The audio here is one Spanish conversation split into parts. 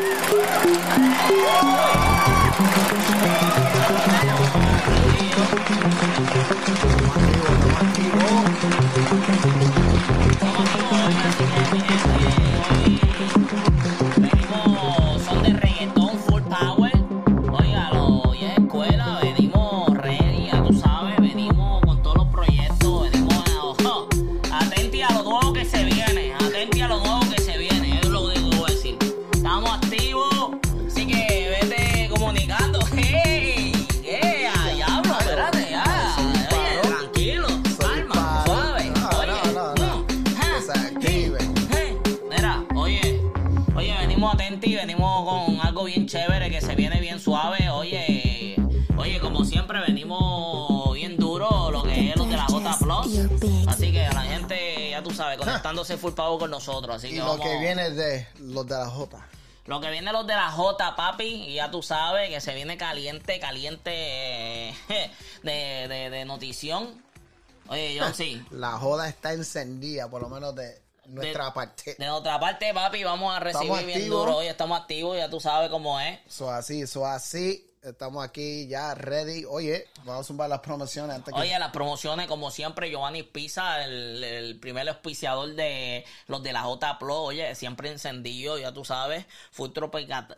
Son de reggaetón full power. Óigalo, hoy es escuela, venimos ready, ya tú sabes, venimos con todos los proyectos, venimos atenti a lo nuevo que se viene, atenti a lo nuevo que se viene, es lo único que voy a decir. Estamos activos, así que vete comunicando. ¡Hey! ¡Yeah! ¡Diablo! Espérate, ya. Oye, tranquilo, calma, suave. Mira, oye, venimos atentos y venimos con algo bien chévere que se viene bien suave. Oye, como siempre venimos bien duro, lo que es los de la J Plus. Así que a la gente, ya tú sabes, conectándose full power con nosotros. Así que y lo que viene de los de la J. Lo que viene los de la J, papi, y ya tú sabes que se viene caliente de notición. Oye, John, sí. La joda está encendida, por lo menos de nuestra parte. De otra parte, papi, vamos a recibir bien duro. Hoy estamos activos, ya tú sabes cómo es. Eso así. Estamos aquí ya ready. Oye, vamos a zumbar las promociones antes que... Oye, las promociones, como siempre, Giovanni Pizza, el primer auspiciador de los de la J Plus. Oye, siempre encendido, ya tú sabes. Full tropical.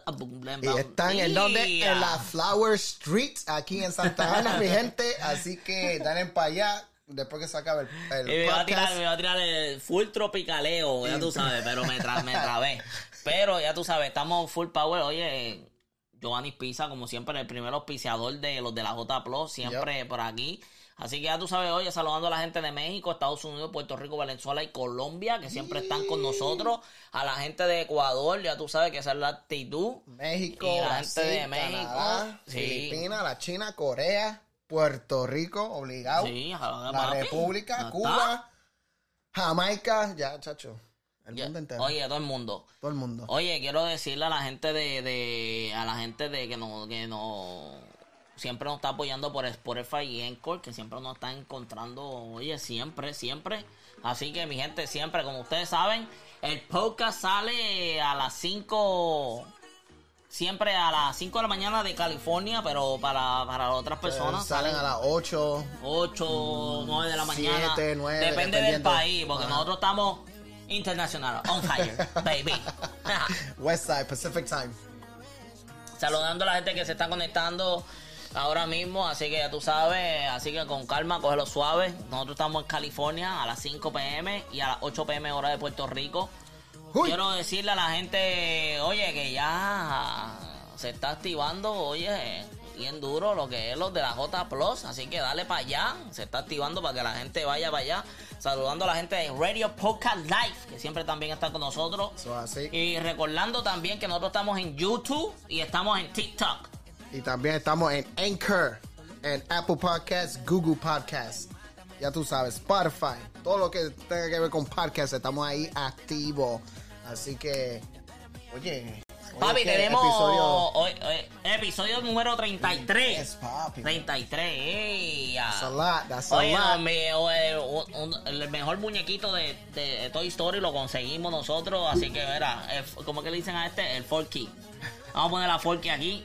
Y están en donde? En la Flower Street, aquí en Santa Ana, mi gente. Así que dale para allá. Después que se acabe el me podcast. va a tirar el full tropicaleo, ya tú sabes, pero me trabé. Pero ya tú sabes, estamos full power. Oye, Giovanni Pizza, como siempre, el primer auspiciador de los de la J Plus, siempre por aquí. Así que ya tú sabes, oye, saludando a la gente de México, Estados Unidos, Puerto Rico, Venezuela y Colombia, que siempre están con nosotros. A la gente de Ecuador, ya tú sabes que esa es la actitud. México, y la Brasil, gente de México, Canadá, Filipinas, la China, Corea, Puerto Rico, obligado. Sí, la República, Cuba, Jamaica, ya, chacho. El mundo entero. Oye, todo el mundo. Todo el mundo. Oye, quiero decirle a la gente a la gente de que no siempre nos está apoyando por Spotify y Anchor, que siempre nos están encontrando, oye, siempre. Así que mi gente, siempre, como ustedes saben, el podcast sale a las 5, siempre a las 5 de la mañana de California, pero para otras personas salen a las 8, 9 de la mañana. 7, 9, depende del país, porque nosotros estamos internacional, on fire, baby. West Side, Pacific Time. Saludando a la gente que se está conectando ahora mismo, así que ya tú sabes, así que con calma, cógelo suave. Nosotros estamos en California a las 5 p.m. y a las 8 p.m. hora de Puerto Rico. Uy. Quiero decirle a la gente, oye, que ya se está activando, oye, bien duro lo que es los de la J Plus, así que dale para allá, se está activando para que la gente vaya para allá. Saludando a la gente de Radio Podcast Live, que siempre también está con nosotros. Así. Y recordando también que nosotros estamos en YouTube y estamos en TikTok. Y también estamos en Anchor, en Apple Podcasts, Google Podcasts. Ya tú sabes, Spotify. Todo lo que tenga que ver con podcasts, estamos ahí activos. Así que, oye... Papi, tenemos episodio número 33. Yes, papi. 33. That's a lot, that's a Oye, lot. El mejor muñequito de Toy Story lo conseguimos nosotros. Así que, mira, ¿cómo que le dicen a este? El Forky. Vamos a poner la Forky aquí.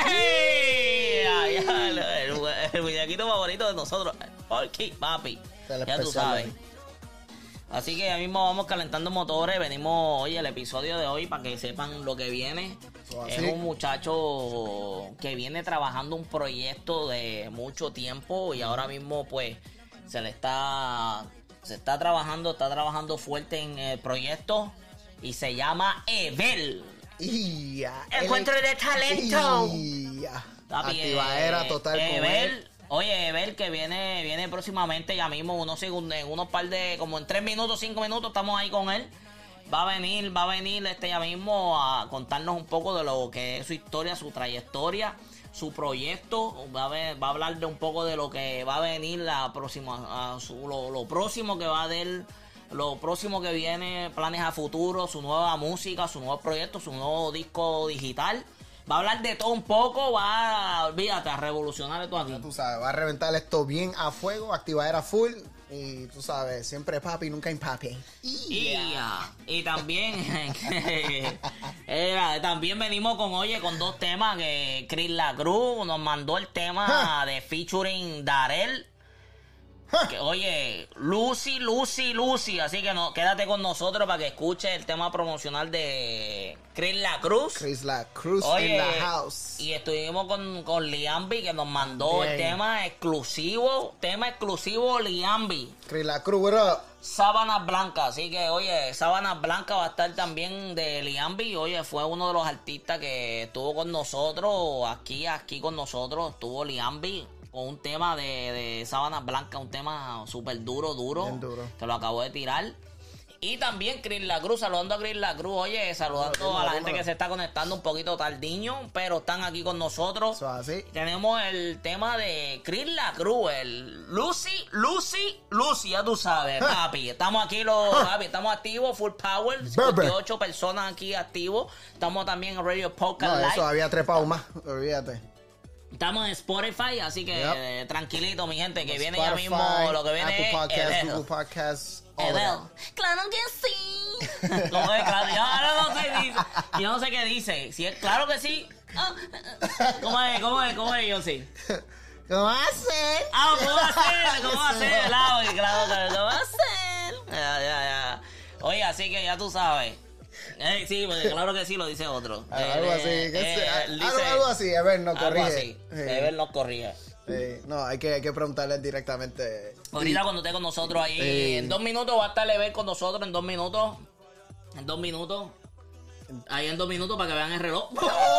El muñequito favorito de nosotros. Forky, papi. Ya tú sabes. Así que ya mismo vamos calentando motores. Venimos, oye, el episodio de hoy para que sepan lo que viene. Es un muchacho que viene trabajando un proyecto de mucho tiempo y ahora mismo pues se está trabajando fuerte en el proyecto y se llama Evel. Encuentro de talento. Activadera total con Evel. Oye, Evel, que viene próximamente ya mismo, en unos par de, como en 3 minutos, 5 minutos, estamos ahí con él. Va a venir ya mismo a contarnos un poco de lo que es su historia, su trayectoria, su proyecto. Va a hablar de un poco de lo que va a venir la próxima, lo próximo que va a dar, lo próximo que viene, planes a futuro, su nueva música, su nuevo proyecto, su nuevo disco digital. Va a hablar de todo un poco, olvídate, a revolucionar esto aquí. Ya tú sabes, va a reventar esto bien a fuego, activadera full. Y tú sabes, siempre papi, nunca impapi. Y también, también venimos con dos temas que Chris La Cruz nos mandó el tema de featuring Darel. Que, oye, Lucy, así que quédate con nosotros para que escuches el tema promocional de Chris La Cruz. Chris La Cruz oye, in the house. Y estuvimos con Liambi, que nos mandó el tema exclusivo Liambi. Chris La Cruz, what up? Sábanas Blancas, así que oye, Sábanas Blancas va a estar también de Liambi. Oye, fue uno de los artistas que estuvo con nosotros, aquí con nosotros, estuvo Liambi. Con un tema de Sábanas Blancas, un tema súper duro. Bien duro. Que lo acabo de tirar. Y también Chris La Cruz, saludando a Chris La Cruz. Oye, saludando a la gente que se está conectando un poquito tardiño, pero están aquí con nosotros. Así. Tenemos el tema de Chris La Cruz, el Lucy, ya tú sabes, papi. Estamos aquí papi, estamos activos, full power, 58 personas aquí activos. Estamos también en Radio Podcast Live. Eso había trepado más, olvídate. Estamos en Spotify, así que tranquilito, mi gente, que viene Spotify, ya mismo lo que viene Apple Podcast, es Google Podcast, claro que sí. ¿Cómo es? Claro, yo no sé qué dice. Si es claro que sí. ¿Cómo es, yo sí? ¿Cómo va a ser? ¿Cómo va a ser? Claro, ¿cómo va a ser? Ya. Oye, así que ya tú sabes. Sí, porque claro que sí lo dice otro. Algo así. Algo así, a ver, nos corrige. Así, a ver, nos corrige. No, hay que preguntarle directamente. Ahorita cuando esté con nosotros ahí, en 2 minutos va a estar Level con nosotros, en 2 minutos. Ahí en 2 minutos para que vean el reloj.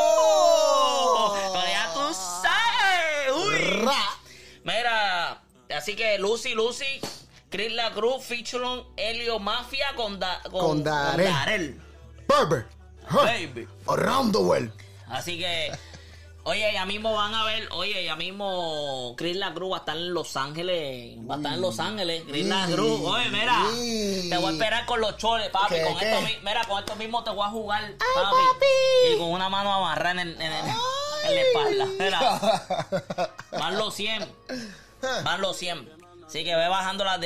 Pero ya tú sabes. Uy. Mira, así que Lucy, Chris La Cruz, featuring Helio Mafia con Darel. Baby. Around the world. Así que, oye, ya mismo van a ver, Chris La Cruz va a estar en Los Ángeles. Chris La Cruz. Oye, mira, te voy a esperar con los choles, papi. Con esto mismo te voy a jugar, papi. Y con una mano amarrada en la espalda. Mira, van los 100. Así que ve bajando las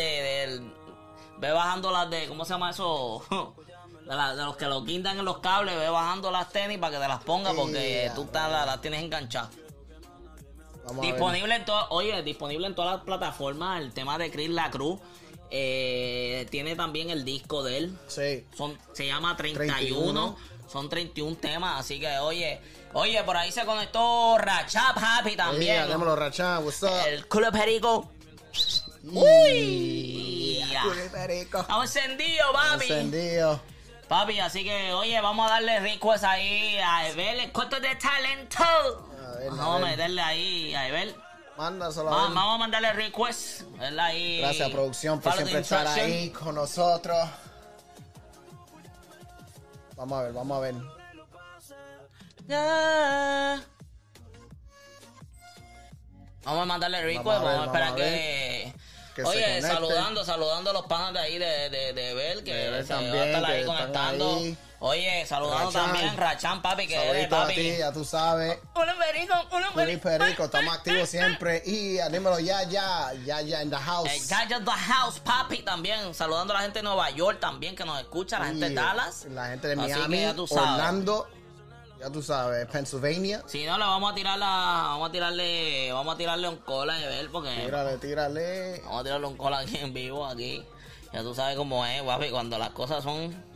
de, ¿cómo se llama eso? De los que lo guindan en los cables, ve bajando las tenis para que te las pongas porque tú las tienes enganchadas. Disponible en todas las plataformas, el tema de Chris La Cruz. Tiene también el disco de él. Sí. Se llama 31. Son 31 temas, así que oye, por ahí se conectó Rachap Happy también. Démoslo, Rachap, what's up? El culo perico. Uy, estamos encendidos, papi. Papi, así que, oye, vamos a darle request ahí a Evel, el corto de talento. Vamos a meterle ahí a Evel. Mándaselo. Vamos a mandarle request. Ahí. Gracias, producción, por siempre estar ahí con nosotros. Vamos a ver. Vamos a mandarle request, vamos a esperar que oye, saludando a los panas de ahí de Bel, que se va a estar ahí conectando. Ahí. Oye, saludando también Rachan, papi, que eres, papi. A ti, ya tú sabes. Un perico, estamos activos siempre. Y dímelo, ya in the house. Ya in the house, papi, también. Saludando a la gente de Nueva York también, que nos escucha, la gente de Dallas. La gente de Miami, Orlando. Ya tú sabes, Pennsylvania. Si no, vamos a tirarle un cola de ver porque. Tírale. Vamos a tirarle un cola aquí en vivo, aquí. Ya tú sabes cómo es, papi, cuando las cosas son.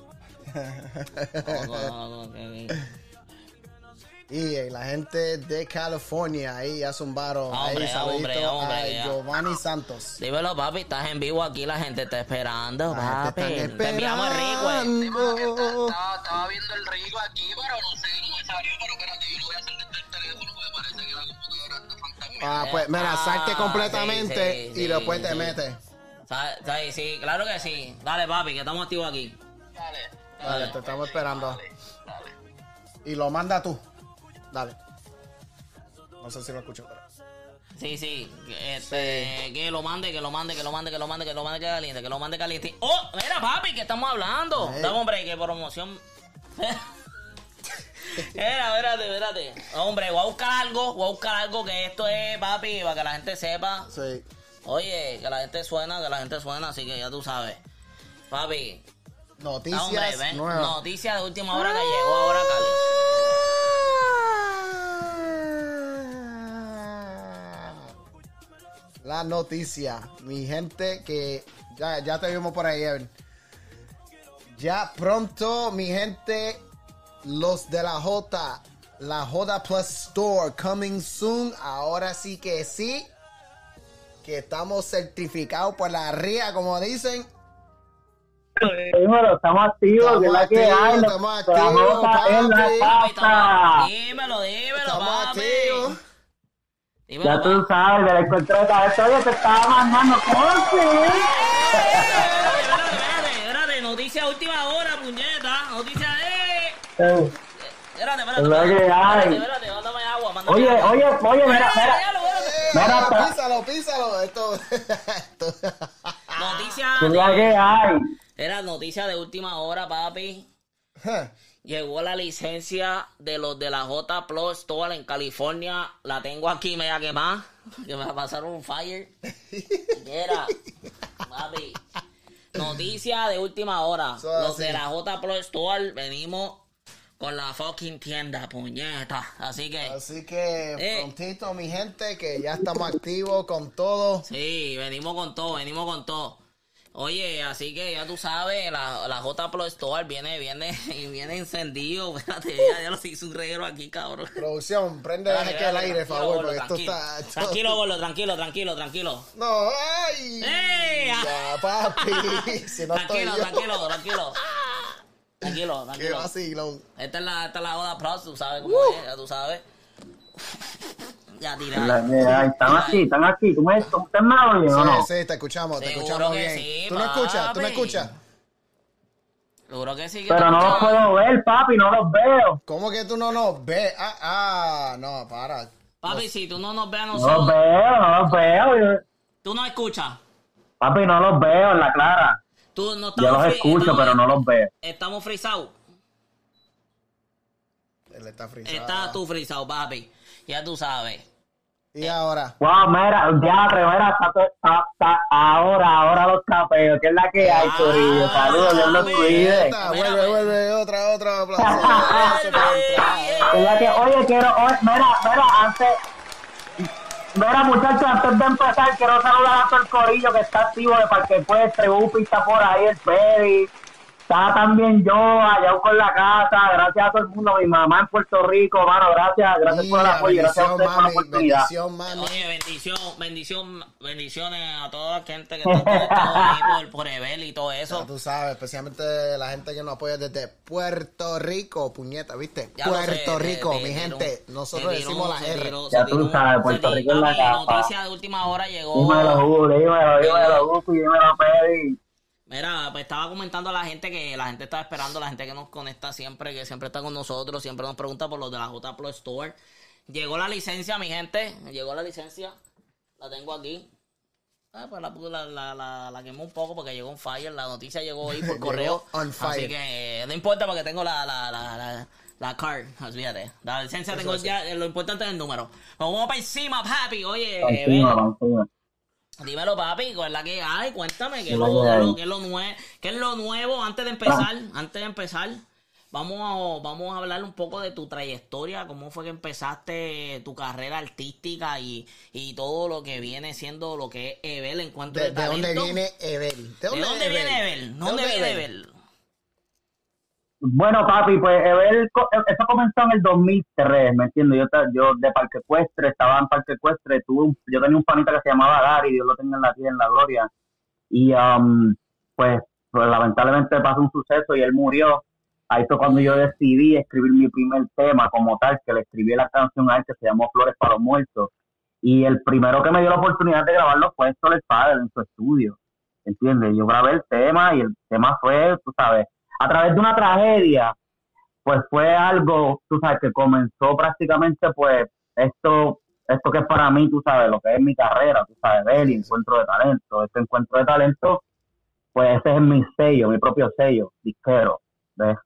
Y la gente de California ahí ya zumbaron. Hombre, a Giovanni Santos. Dímelo, papi, estás en vivo aquí, la gente está esperando, papi. Te enviamos el rico, Estaba viendo el rico aquí, pero no sé, no me salió, pero espérate, yo lo voy a hacer desde el teléfono porque parece que la computadora está fantasma. Pues mira, salte completamente y después te metes. Sí, claro que sí. Dale, papi, que estamos activos aquí. Dale, te estamos esperando. Dale. Y lo manda tú. Dale. No sé si lo escucho, pero. Sí. Que lo mande caliente. Oh, mira, papi, que estamos hablando. Dame, hombre, que promoción. Espérate. Hombre, voy a buscar algo que esto es, papi, para que la gente sepa. Sí. Oye, que la gente suena, así que ya tú sabes. Papi. Noticias nuevas. Noticias de última hora que llegó ahora, Cali. La noticia, mi gente, que ya te vimos por ahí, Evan. Ya pronto, mi gente, los de la J Plus Store, coming soon. Ahora sí, que estamos certificados por la RIA, como dicen. Dímelo, estamos activos, que es la que hay. Estamos activos, papi. Dímelo, Estamos papi. activos. Dímelo, Ya tú sabes, del encuentro de talento, oye, te estaba mandando cosas. Espérate, noticia de última hora, puñeta. Noticia de... Espérate, mándame agua. Oye, mira. Písalo. Esto. Noticia. ¿Qué es la que hay? Era noticia de última hora, papi. Llegó la licencia de los de la J Plus Store en California. La tengo aquí media quemada. Que me pasaron un fire. Era, papi. Noticia de última hora. Los de la J Plus Store venimos con la fucking tienda, puñeta. Así que prontito, mi gente, que ya estamos activos con todo. Sí, venimos con todo. Oye, así que ya tú sabes, la J Plus Store viene encendido. Espérate, ya lo hice un reguero aquí, cabrón. Producción, prende el aire, por favor, porque esto está... Tranquilo, gordo, tranquilo. No, ay. Ya, papi. Si no tranquilo. Qué vacilón. Esta es la J Plus, tú sabes cómo es, ya tú sabes. Ya tiré. Están aquí. ¿Tú me oyes o no? Sí, te escuchamos bien. Sí, ¿Tú me escuchas? Seguro que sí. Pero no los puedo ver, papi, no los veo. ¿Cómo que tú no nos ves? No, para. Papi, si tú no nos ves a No nosotros... los veo. ¿Tú no escuchas? Papi, no los veo en la clara. Tú no Yo los escucho, pero no los veo. Estamos frisados. Él está frisado. Estás tú frisado, papi. Ya tú sabes. ¿Y ahora? Wow, mira, ahora los capeos, que es la que hay, Corillo. Saludos, Dios los cuide. Vuelve, otra Es la que, oye, muchachos, antes de empezar, quiero saludar a todo el corillo que está activo de Parque Ecuestre, Upi está por ahí, el Peri. Está también yo allá con la casa, gracias a todo el mundo, mi mamá en Puerto Rico, mano, gracias por el apoyo, gracias a ustedes por la oportunidad. Oye, bendiciones a toda la gente que está conectada ahí por Evel y todo eso. Ya tú sabes, especialmente la gente que nos apoya desde Puerto Rico, puñeta, ¿viste? Ya Puerto Rico, mi gente, nosotros decimos la R. Ya tú sabes, Puerto Rico es la casa. Noticia de última hora llegó. Dímelo, dímelo, Pedi. Mira, pues estaba comentando a la gente que la gente estaba esperando, la gente que nos conecta siempre, que siempre está con nosotros, siempre nos pregunta por los de la J Plus Store. Llegó la licencia, mi gente, la tengo aquí. Pues la quemé un poco porque llegó on fire, la noticia llegó ahí por correo. Así que no importa porque tengo la card, olvídate. La licencia tengo ya, lo importante es el número. Nos vamos para encima, papi, oye. Dímelo, papi, ¿cuál es la que hay? Cuéntame, ¿qué es lo nuevo? Antes de empezar, vamos a hablar un poco de tu trayectoria, cómo fue que empezaste tu carrera artística y todo lo que viene siendo lo que es Evel en cuanto a talento. ¿De dónde viene Evel? ¿De dónde viene Evel? ¿Dónde viene Evel? Bueno, papi, pues eso comenzó en el 2003, ¿me entiendes? Yo de Parque Ecuestre, estaba en Parque Ecuestre, yo tenía un panita que se llamaba Gary, Dios lo tenga en la tierra, en la gloria, y pues lamentablemente pasó un suceso y él murió. Ahí fue cuando yo decidí escribir mi primer tema como tal, que le escribí la canción a él que se llamó Flores para los Muertos, y el primero que me dio la oportunidad de grabarlo fue Héctor el Padre en su estudio, ¿entiendes? Yo grabé el tema y el tema fue, tú sabes, a través de una tragedia, pues fue algo, tú sabes, que comenzó prácticamente, pues, esto que es para mí, tú sabes, lo que es mi carrera, tú sabes, ver el encuentro de talento. Este encuentro de talento, pues ese es mi sello, mi propio sello, disquero, ¿ves?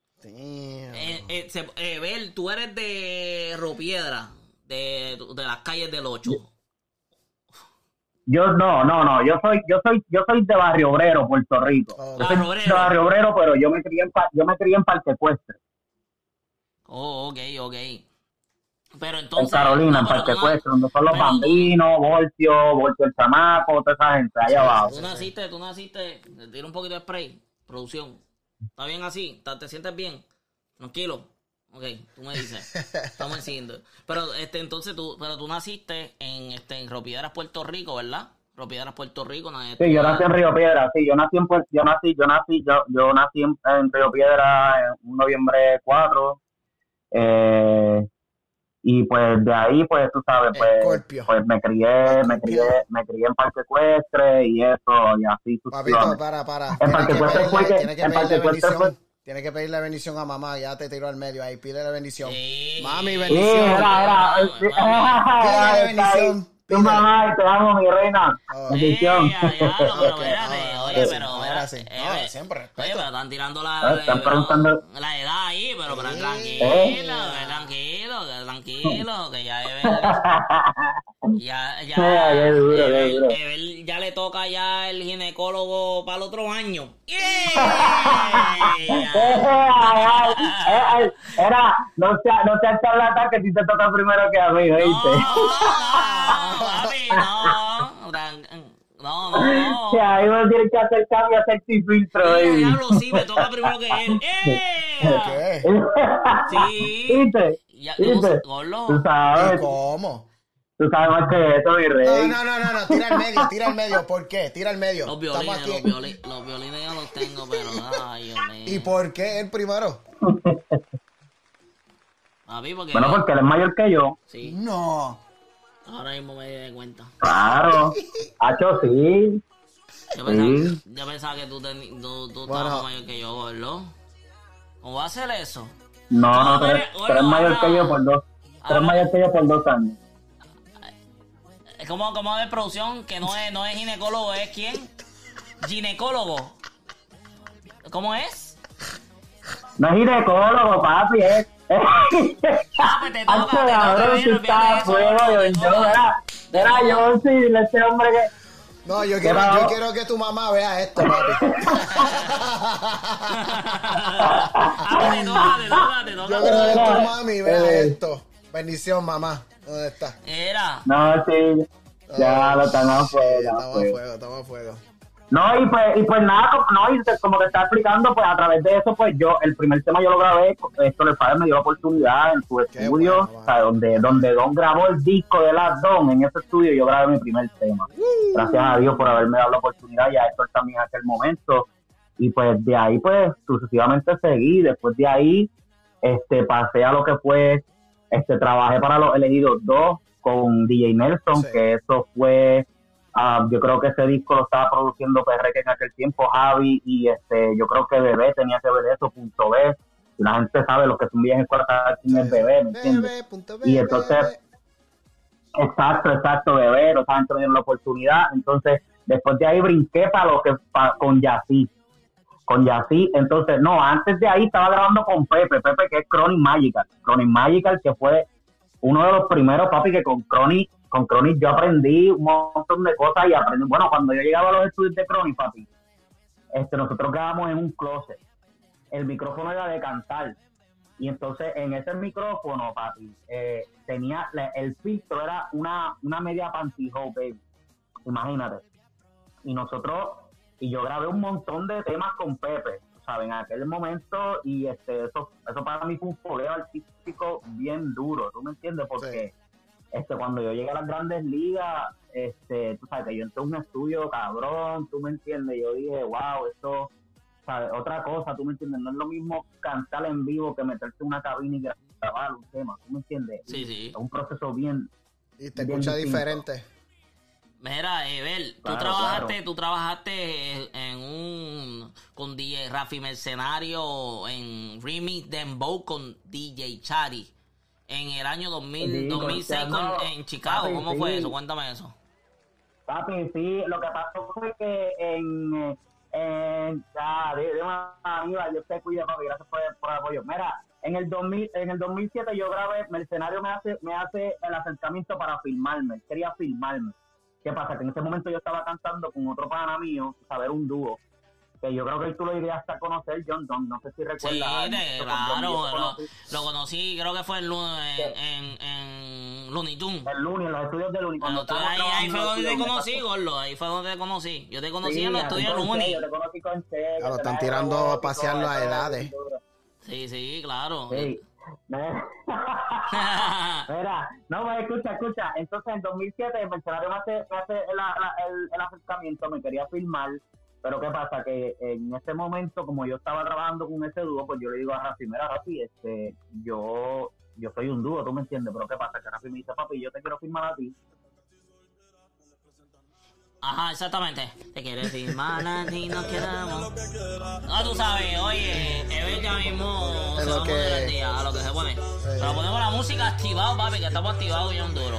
Bel, tú eres de Ropiedra, de las calles del 8. No, yo soy de Barrio Obrero, Puerto Rico. Yo soy de Barrio Obrero, pero yo me crié en Parque Ecuestre. Oh, ok. Pero entonces... En Carolina, en Parque Ecuestre, donde son los Bambinos, Voltio el Chamaco, toda esa gente, allá abajo. Tú naciste, te tiro un poquito de spray, producción. ¿Está bien así? ¿Te sientes bien? ¿Tranquilo? Ok, tú me dices. Estamos siguiendo. Pero entonces tú naciste en Río Piedras, Puerto Rico, ¿verdad? Río Piedras, Puerto Rico. Sí, yo nací en Río Piedras, sí, yo nací en Río Piedras en noviembre 4. Y pues de ahí, pues tú sabes, pues me crié en Parque Ecuestre y eso, y así Papito, para. En Parque Ecuestre fue Tienes que pedirle bendición a mamá, ya te tiró al medio ahí, pídele bendición. Sí. Mami, bendición. Pídele bendición. Tu mamá, y te amo, mi reina. Bendición. Oye, pero ahora sí. No, siempre respeto. Oye, pero están tirando Están preguntando la edad ahí, pero tranquilo, que ya Evel ya le toca ya el ginecólogo para el otro año. No seas charlatán, que si te toca primero que a mí, ¿oíste? No. O sea, ahí uno tiene que hacer cambio, hacer sin filtro. Diablo, sí, me toca primero que él. ¿Qué? Sí. ¿Viste? ¿Viste? Tú sabes. ¿Cómo? Tú sabes más que eso, mi rey. No, tira al medio. ¿Por qué? Tira al medio. Los violines yo los tengo, pero ay, Dios mío. ¿Y por qué el primero? Bueno, porque él es mayor que yo. Sí. No. Ahora mismo me di cuenta. Claro. Hacho, sí. Yo pensaba que tú estabas mayor que yo, ¿verdad? ¿Cómo va a hacer eso? No, tú eres mayor que yo por 2. Tú eres mayor que yo por 2 años. Es como de producción, que no es ginecólogo, ¿es quién? Ginecólogo. ¿Cómo es? No es ginecólogo, papi, es... Pues te toca yo sí, ese hombre que... No, yo quiero que tu mamá vea esto, papi. Yo quiero que tu mami vea esto. Bendición, mamá. ¿Dónde está? No, sí. Ya lo estamos Estamos a fuego. No, y pues nada, como te estaba explicando, pues a través de eso, pues yo, el primer tema yo lo grabé, el padre me dio la oportunidad en su estudio, bueno. O sea, donde Don grabó el disco de las Don, en ese estudio yo grabé mi primer tema. Gracias a Dios por haberme dado la oportunidad, y a Héctor también en aquel momento, y pues de ahí pues sucesivamente seguí. Después de ahí pasé a lo que fue, trabajé para Los Elegidos 2 con DJ Nelson, sí. Que eso fue... yo creo que ese disco lo estaba produciendo Perreque en aquel tiempo, Javi, y yo creo que Bebé tenía que ver eso, punto B. Y la gente sabe, los que son bien escuelas quién es Bebé, ¿me entiendes? Y entonces, exacto, Bebé, los gente me dieron la oportunidad. Entonces, después de ahí brinqué con Yací. Entonces, no, antes de ahí estaba grabando con Pepe, que es Chronic Magical, que fue uno de los primeros, papi, que con Chronic yo aprendí un montón de cosas y aprendí. Bueno, cuando yo llegaba a los estudios de Chronic, papi, nosotros grabamos en un closet. El micrófono era de cantar. Y entonces en ese micrófono, papi, tenía el filtro, era una media pantyhose, baby. Imagínate. Y yo grabé un montón de temas con Pepe, ¿sabes? En aquel momento, y eso para mí fue un fogueo artístico bien duro, ¿tú me entiendes? Porque cuando yo llegué a las Grandes Ligas, tú sabes que yo entré a un estudio cabrón, tú me entiendes, yo dije, wow, esto, ¿sabes? Otra cosa, tú me entiendes, no es lo mismo cantar en vivo que meterte en una cabina y grabar un tema, tú me entiendes. Sí. Es un proceso bien... Y te escucha diferente. Mira, Evel, tú trabajaste con DJ Rafi Mercenario en Remix Dembow con DJ Chari en el año 2006 en Chicago. Papi, ¿cómo fue eso? Cuéntame eso. Papi, sí, lo que pasó fue que de una amiga, yo te cuido, papi, gracias por el apoyo. Mira, en el 2007 yo grabé, Mercenario me hace el acercamiento para filmarme, quería filmarme. ¿Qué pasa? Que en ese momento yo estaba cantando con otro pana mío, saber un dúo, que yo creo que tú lo irías hasta conocer, John Don, no sé si recuerdas. Sí, claro, lo conocí, creo que fue en Looney Tunes. El Looney, en los estudios de Looney. Ahí fue donde te conocí, Gordo, ahí fue donde te conocí. Yo te conocí en los estudios de Looney. Yo te conocí con Claro, están tirando a pasearlo a edades. Sí, claro. Sí. Mira, no, pues escucha. Entonces en 2007 el Mercenario me hace el acercamiento, me quería filmar, pero ¿qué pasa? Que en ese momento, como yo estaba trabajando con ese dúo, pues yo le digo a Rafi, mira Rafi, yo soy un dúo, tú me entiendes, pero ¿qué pasa? Que Rafi me dice, papi, yo te quiero filmar a ti. Ajá, exactamente. Te quieres filmar a ti, no queramos. No, tú sabes, oye, Ever ya mismo se va a poner al día, a lo que se pone. Pero ponemos la música activada, papi, que estamos activados y un duro.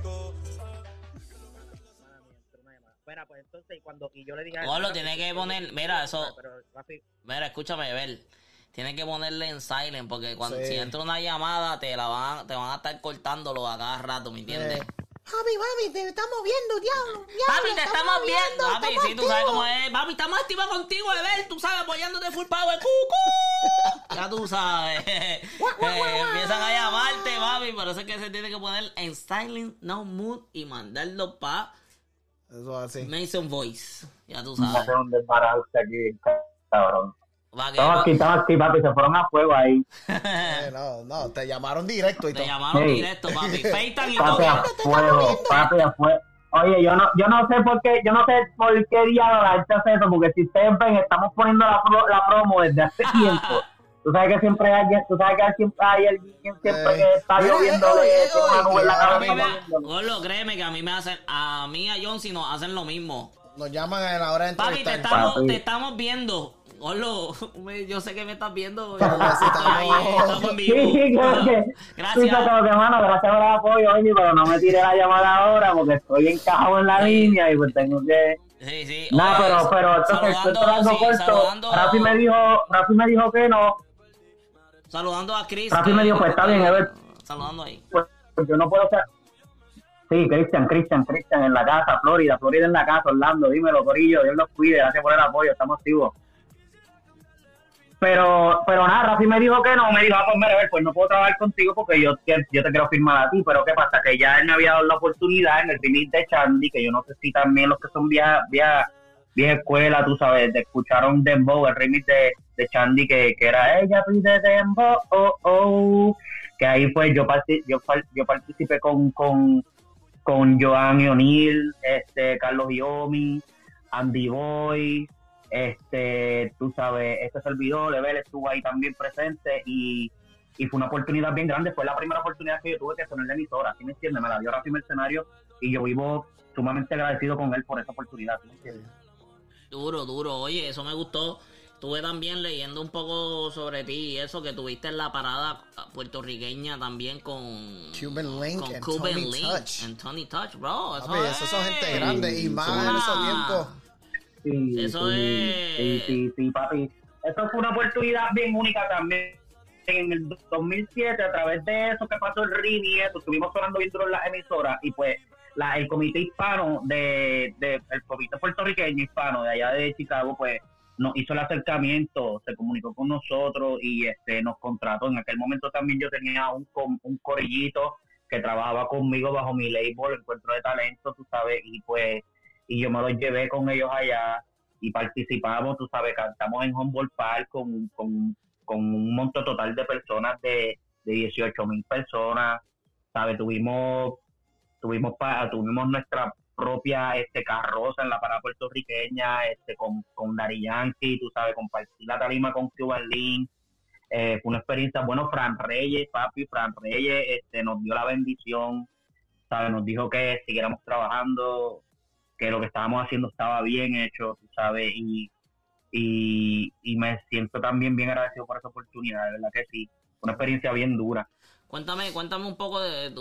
Espera, pues entonces cuando yo le dije... Gordo, tiene que poner, mira, eso... Mira, escúchame, Ever. Tienes que ponerle en silent, porque cuando si entra una llamada, te van a estar cortándolo a cada rato, ¿me entiendes? Papi, te estamos viendo, diablo. Papi, te estamos viendo. Papi, sí, tú sabes cómo es. Papi, estamos activados contigo, Ever. Tú sabes, apoyándote full power. ¡Cucu! Ya tú sabes. Empiezan a llamarte, papi. Por eso es que se tiene que poner en silent, no mood y mandarlo pa' Eso así. Mason Voice. Ya tú Va a sabes. hacer un desbarajuste aquí, cabrón. Va, Estamos aquí, papi, se fueron a fuego ahí. No, te llamaron directo y Te todo. llamaron Sí. directo, papi. FaceTime y Papi a todo. fuego, papi a fuego. Oye, yo no sé por qué diablo la gente hace eso, porque si ustedes ven, estamos poniendo la promo desde hace tiempo. Tú sabes que siempre hay alguien, siempre que está lloviéndole una nube en la cabeza. Gordo, créeme que a mí a John si nos hacen lo mismo. Nos llaman a la hora de Papi, entrevistar. te estamos viendo. Gordo, yo sé que me estás viendo. Estamos Estamos en vivo. Sí, claro que. Gracias. Como que, mano, gracias por el apoyo, oye, pero no me tire la llamada ahora porque estoy encajado en la línea y pues tengo que. Sí. Nada, pero entonces estoy tratando corto. Rafi me dijo que no. Saludando a Chris. Rafi me dijo, pues está bien, Ever. Saludando ahí. Pues yo no puedo ser. Sí, Cristian en la casa, Florida en la casa, Orlando, dímelo, corillo, Dios los cuide, gracias por el apoyo, estamos activos. Pero nada, Rafi me dijo que no, me dijo, pues mira, pues no puedo trabajar contigo porque yo te quiero firmar a ti, pero ¿qué pasa? Que ya él me había dado la oportunidad en el remix de Chandy, que yo no sé si también los que son vieja escuela, tú sabes, escucharon Dembow, el remix de Chandy, que era Ella pide Dembow, que ahí pues yo participé con Joan y O'Neill, Carlos Iomi, Andy Boy, tú sabes, servidor, Level estuvo ahí también presente y fue una oportunidad bien grande, fue la primera oportunidad que yo tuve que sonar la emisora, ¿sí me entiendes? Me la dio Rafi Mercenario y yo vivo sumamente agradecido con él por esa oportunidad, ¿sí me entiendes? Duro, oye, eso me gustó. Estuve también leyendo un poco sobre ti y eso, que tuviste en la parada puertorriqueña también con Cuban Link con and Cuban Tony Link Touch. and Tony Touch, bro. Esos son gente grande y más en esos tiempos. Sí, Eso es... Sí, papi. Eso fue una oportunidad bien única también. En el 2007, a través de eso que pasó el RIN y eso, estuvimos sonando bien duro en las emisoras y pues el comité hispano el comité puertorriqueño hispano de allá de Chicago, pues nos hizo el acercamiento, se comunicó con nosotros y nos contrató. En aquel momento también yo tenía un corillito que trabajaba conmigo bajo mi label, Encuentro de Talento, tú sabes, y yo me los llevé con ellos allá y participamos, tú sabes, cantamos en Humboldt Park con un monto total de personas de 18,000 personas, ¿sabes? Tuvimos nuestra propia carroza en la parada puertorriqueña, con Daddy Yankee, tú sabes, compartir la tarima con Cuban Link. Fue una experiencia, bueno, Fran Reyes nos dio la bendición, ¿sabes? Nos dijo que siguiéramos trabajando, que lo que estábamos haciendo estaba bien hecho, tú sabes, y me siento también bien agradecido por esa oportunidad, de verdad que sí, una experiencia bien dura. Cuéntame un poco de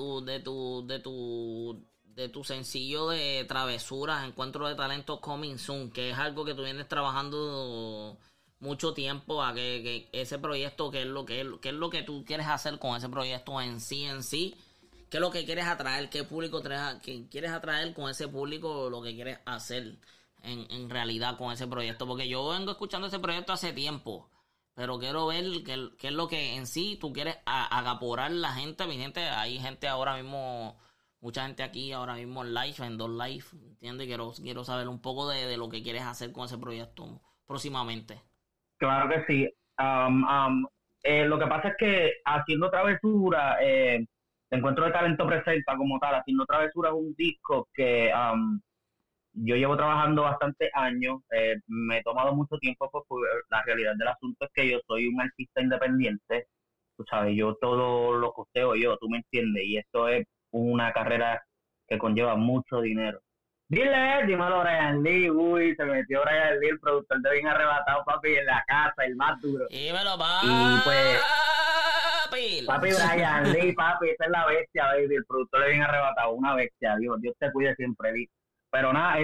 tu sencillo de travesuras, Encuentro de Talento Coming Soon, que es algo que tú vienes trabajando mucho tiempo a que ese proyecto, qué es lo que tú quieres hacer con ese proyecto en sí, qué es lo que quieres atraer, qué público que quieres atraer con ese público, lo que quieres hacer en realidad con ese proyecto. Porque yo vengo escuchando ese proyecto hace tiempo, pero quiero ver qué es lo que en sí tú quieres agaporar la gente. Mi gente, hay gente ahora mismo, mucha gente aquí ahora mismo en live, en 2 live, ¿entiendes? Quiero saber un poco de lo que quieres hacer con ese proyecto próximamente. Claro que sí. Lo que pasa es que Haciendo Travesura, Encuentro de Talento presenta como tal. Haciendo Travesura es un disco que yo llevo trabajando bastantes años. Me he tomado mucho tiempo porque la realidad del asunto es que yo soy un artista independiente. Tú sabes, yo todo lo costeo yo, tú me entiendes. Y esto es una carrera que conlleva mucho dinero. Dímelo, Brian Lee. Uy, se metió Brian Lee, el productor de Bien Arrebatado, papi, en la casa, el más duro. Dímelo, papi. Y pues, papi Brian Lee, papi, esa es la bestia, baby, el productor de Bien Arrebatado, una bestia. Dios te cuide siempre, Lee. Pero nada,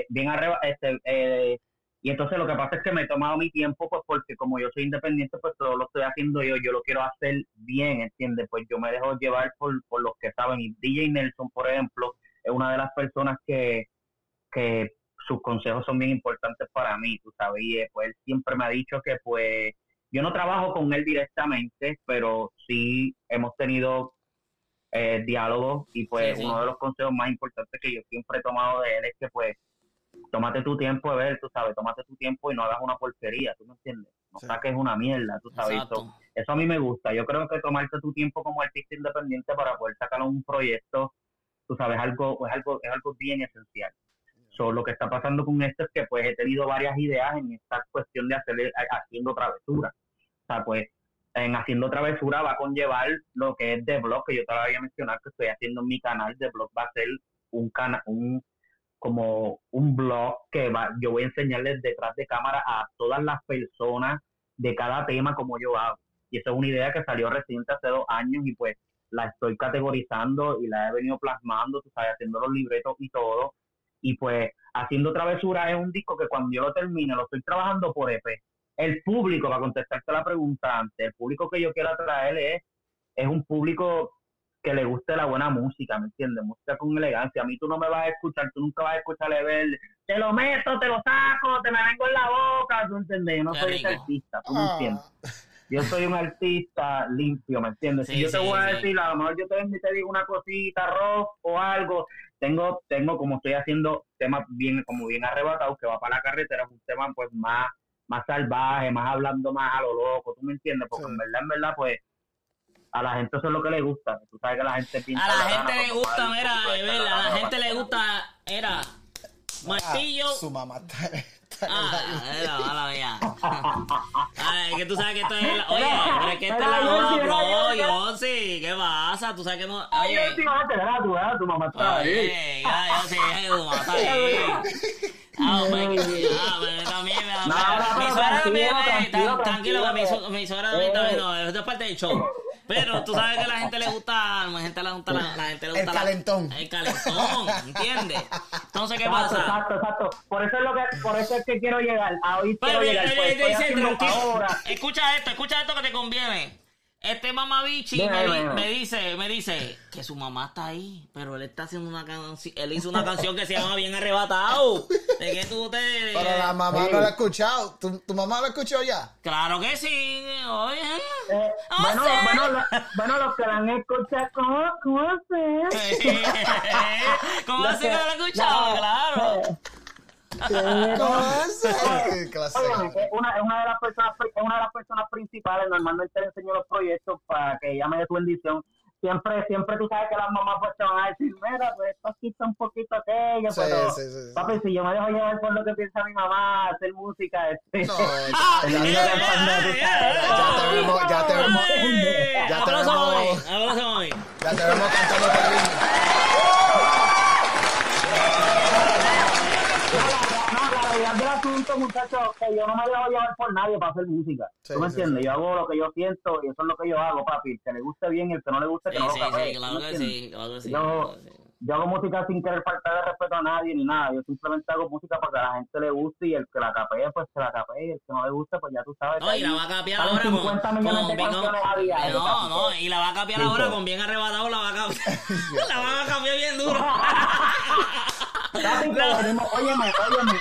y entonces lo que pasa es que me he tomado mi tiempo, pues porque como yo soy independiente, pues todo lo estoy haciendo yo lo quiero hacer bien, ¿entiendes? Pues yo me dejo llevar por los que saben. Y DJ Nelson, por ejemplo, es una de las personas que sus consejos son bien importantes para mí, tú sabes, y pues él siempre me ha dicho que pues yo no trabajo con él directamente, pero sí hemos tenido diálogos, y pues sí. Uno de los consejos más importantes que yo siempre he tomado de él es que pues tómate tu tiempo de ver, tú sabes, tómate tu tiempo y no hagas una porquería, ¿tú me entiendes? No saques una mierda, tú sabes. Eso a mí me gusta. Yo creo que tomarte tu tiempo como artista independiente para poder sacar un proyecto, tú sabes, es algo bien esencial. So, lo que está pasando con esto es que pues he tenido varias ideas en esta cuestión de Haciendo Travesura. O sea, pues en Haciendo Travesura va a conllevar lo que es The Blog, que yo te lo había mencionado, que estoy haciendo en mi canal. The Blog va a ser como un blog que yo voy a enseñarles detrás de cámara a todas las personas de cada tema como yo hago. Y esa es una idea que salió reciente hace 2 años, y pues la estoy categorizando y la he venido plasmando, tú sabes, haciendo los libretos y todo. Y pues Haciendo Travesura es un disco que cuando yo lo termine lo estoy trabajando por EP. El público, para contestarte la pregunta antes, el público que yo quiero atraer es un público que le guste la buena música, ¿me entiendes? Música con elegancia. A mí tú no me vas a escuchar, tú nunca vas a escuchar Level, te lo meto, te lo saco, te me vengo en la boca, ¿tú entiendes? Yo no soy ese artista, ¿tú me entiendes? Yo soy un artista limpio, ¿me entiendes? Si yo te voy a decir, a lo mejor yo te digo una cosita, rock o algo, tengo como estoy haciendo temas bien arrebatados, que va para la carretera, es un tema pues más salvaje, más hablando más a lo loco, ¿tú me entiendes? Porque en verdad, pues, a la gente eso es lo que le gusta. Tú sabes que la gente pinta. A la gente le gusta, mira, a la gente le gusta, martillo. Su mamá está era mala mía. Ay, que tú sabes que esto es oye, pero es que esta es la nueva pro, Yossi. ¿Qué pasa? Tú sabes que no. Oye, tu mamá está ahí. Yo sí, tu mamá está ahí. También mi suegra también, tranquilo, que mi suegra también no, esto es parte del show. Pero tú sabes que a la gente le gusta, el calentón. El calentón, ¿entiendes? Entonces, ¿qué pasa? Exacto. Por eso es que quiero llegar. Escucha esto que te conviene. Este mamabichi me dice que su mamá está ahí, pero él está haciendo una canción, él hizo una canción que se llama Bien Arrebatado. ¿De qué tú te...? Pero la mamá no la ha escuchado. ¿Tu mamá la escuchó ya? Claro que sí. Oye. Bueno, los que la han escuchado, ¿cómo sé? ¿Cómo así que no la han escuchado? Claro. Una de las personas principales. Normalmente le enseño los proyectos para que ella me dé su bendición. Siempre tú sabes que las mamás pues te van a decir, mira, pues esto aquí está un poquito aquello, sí, pero sí. papi, si yo me dejo llevar por lo que piensa mi mamá, hacer música, ya te vemos cantando por La realidad del asunto siento, muchachos, que yo no me dejo llevar por nadie para hacer música. Sí, ¿Tú me sí, entiendes? sí. Yo hago lo que yo siento y eso es lo que yo hago, papi. El que le guste bien y el que no le guste, que no lo capee. claro que sí, claro que sí. Yo hago música sin querer faltar de respeto a nadie ni nada. Yo simplemente hago música para que a la gente le guste y el que la capee, pues que la capee. Y el que no le guste, pues ya tú sabes. No, y la va a capear salen ahora 50 millones de canciones a diario, papi. No, y la va a capear ahora con Bien Arrebatado, la va a capear. La va a capear bien duro. Papi, óyeme.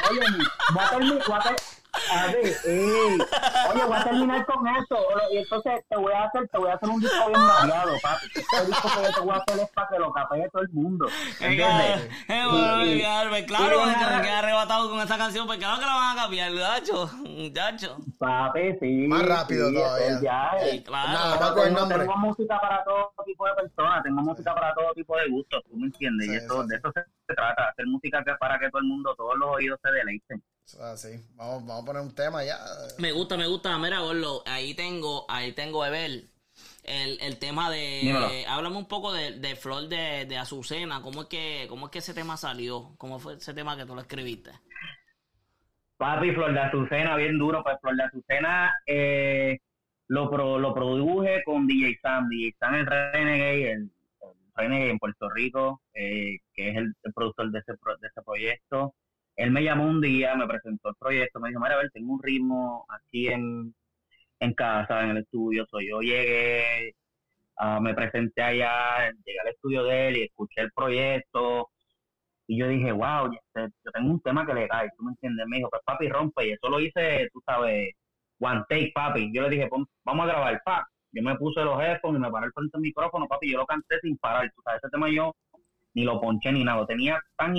Voy a terminar con eso. Y entonces te voy a hacer un disco bien variado, papi. Este disco que yo te voy a hacer es para que lo capee todo el mundo. ¿Entiendes? Claro, que arrebatado con esa canción, pues claro que la van a capear, muchacho. Papi, sí. Más rápido sí, todavía. Ya es. Claro. Nada, va con el nombre. Tengo música para todo tipo de personas, tengo música para todo tipo de gustos, ¿tú me entiendes? Sí, y eso, sí. de eso se trata, hacer música para que todo el mundo, todos los oídos se deleiten. Sí. Vamos a poner un tema ya. Me gusta. Mira, Gordo, ahí tengo, Evel. El tema de... Dímelo. Háblame un poco de Flor de Azucena. ¿Cómo es que ese tema salió? ¿Cómo fue ese tema que tú lo escribiste? Papi, Flor de Azucena, bien duro. Pues Flor de Azucena lo produje con DJ Sam. DJ Sam, el Renegade en Puerto Rico, que es el productor de ese proyecto. Él me llamó un día, me presentó el proyecto, me dijo, mira, a ver, tengo un ritmo aquí en casa, en el estudio. Yo llegué, me presenté allá, llegué al estudio de él y escuché el proyecto. Y yo dije, wow, yo tengo un tema que le cae, ¿tú me entiendes? Me dijo, pues papi, rompe. Y eso lo hice, tú sabes, one take, papi. Yo le dije, vamos a grabar, pa. Yo me puse los headphones y me paré al frente del micrófono, papi. Yo lo canté sin parar, tú sabes, ese tema yo ni lo ponché ni nada. Lo tenía tan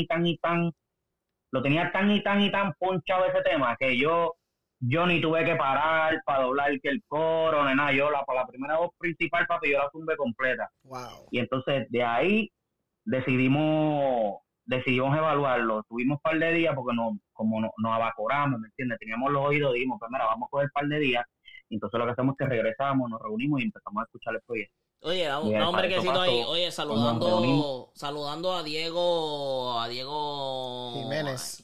ponchado ese tema que yo ni tuve que parar para doblar que el coro, ni nada. Para la primera voz principal, papi, yo la zumbé completa. Wow. Y entonces de ahí decidimos evaluarlo. Tuvimos un par de días porque nos abacoramos, ¿me entiendes? Teníamos los oídos, dijimos, pues mira, vamos a coger un par de días. Y entonces lo que hacemos es que regresamos, nos reunimos y empezamos a escuchar el proyecto. Oye, un hombre que cito ahí, oye, saludando a Diego Jiménez.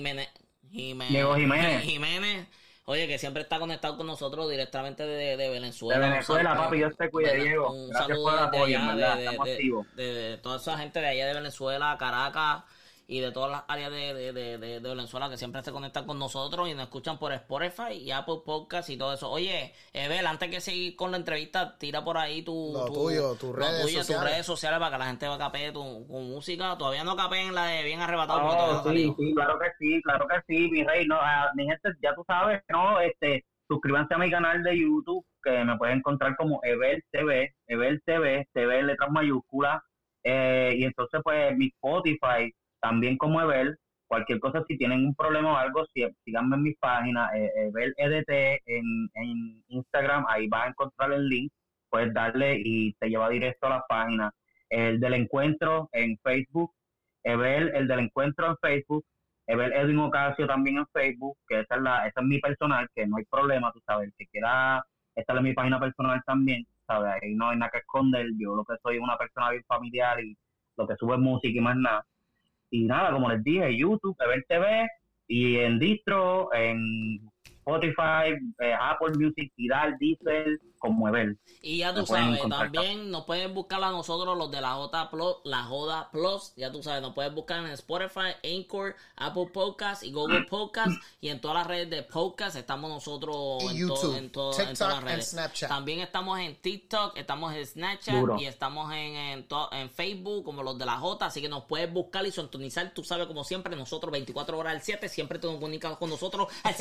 Diego Jiménez. Oye, que siempre está conectado con nosotros directamente de Venezuela. De Venezuela, papi, Dios te cuide, Diego. Un Gracias saludo por el desde apoyo, allá, en verdad, estamos activos. de toda esa gente de allá de Venezuela, Caracas y de todas las áreas de Venezuela que siempre se conectan con nosotros y nos escuchan por Spotify y Apple Podcast y todo eso. Oye, Evel, antes que seguir con la entrevista, tira por ahí tus redes sociales para que la gente va a capee tu música. Todavía no capeen la de Bien Arrebatado. Sí, claro que sí, mi rey. No, mi gente, ya tú sabes, ¿no? Suscríbanse a mi canal de YouTube, que me pueden encontrar como Evel TV en letras mayúsculas. Y entonces, pues, mi Spotify, también como Evel. Cualquier cosa, si tienen un problema o algo, síganme en mis páginas, Evel EDT en Instagram, ahí vas a encontrar el link, puedes darle y te lleva directo a la página. El del encuentro en Facebook, Evel, el del encuentro en Facebook, Evel Edwin Ocasio también en Facebook, que esa es mi personal, que no hay problema, tú sabes, el que quiera estar en mi página personal también, sabes, ahí no hay nada que esconder. Yo lo que soy es una persona bien familiar y lo que sube es música y más nada. Y nada, como les dije, YouTube, Evel TV, y en Distro, en Spotify, Apple Music, Tidal, Diesel, como Evel. Y ya tú sabes, también nos pueden buscar a nosotros los de la Joda Plus, ya tú sabes, nos puedes buscar en Spotify, Anchor, Apple Podcast y Google Podcast, y en todas las redes de podcast estamos nosotros y YouTube, en todas las redes. Snapchat. También estamos en TikTok, estamos en Snapchat y estamos en Facebook como los de la Jota, así que nos puedes buscar y sintonizar, tú sabes, como siempre, nosotros 24 horas al 7, siempre te comunicas con nosotros al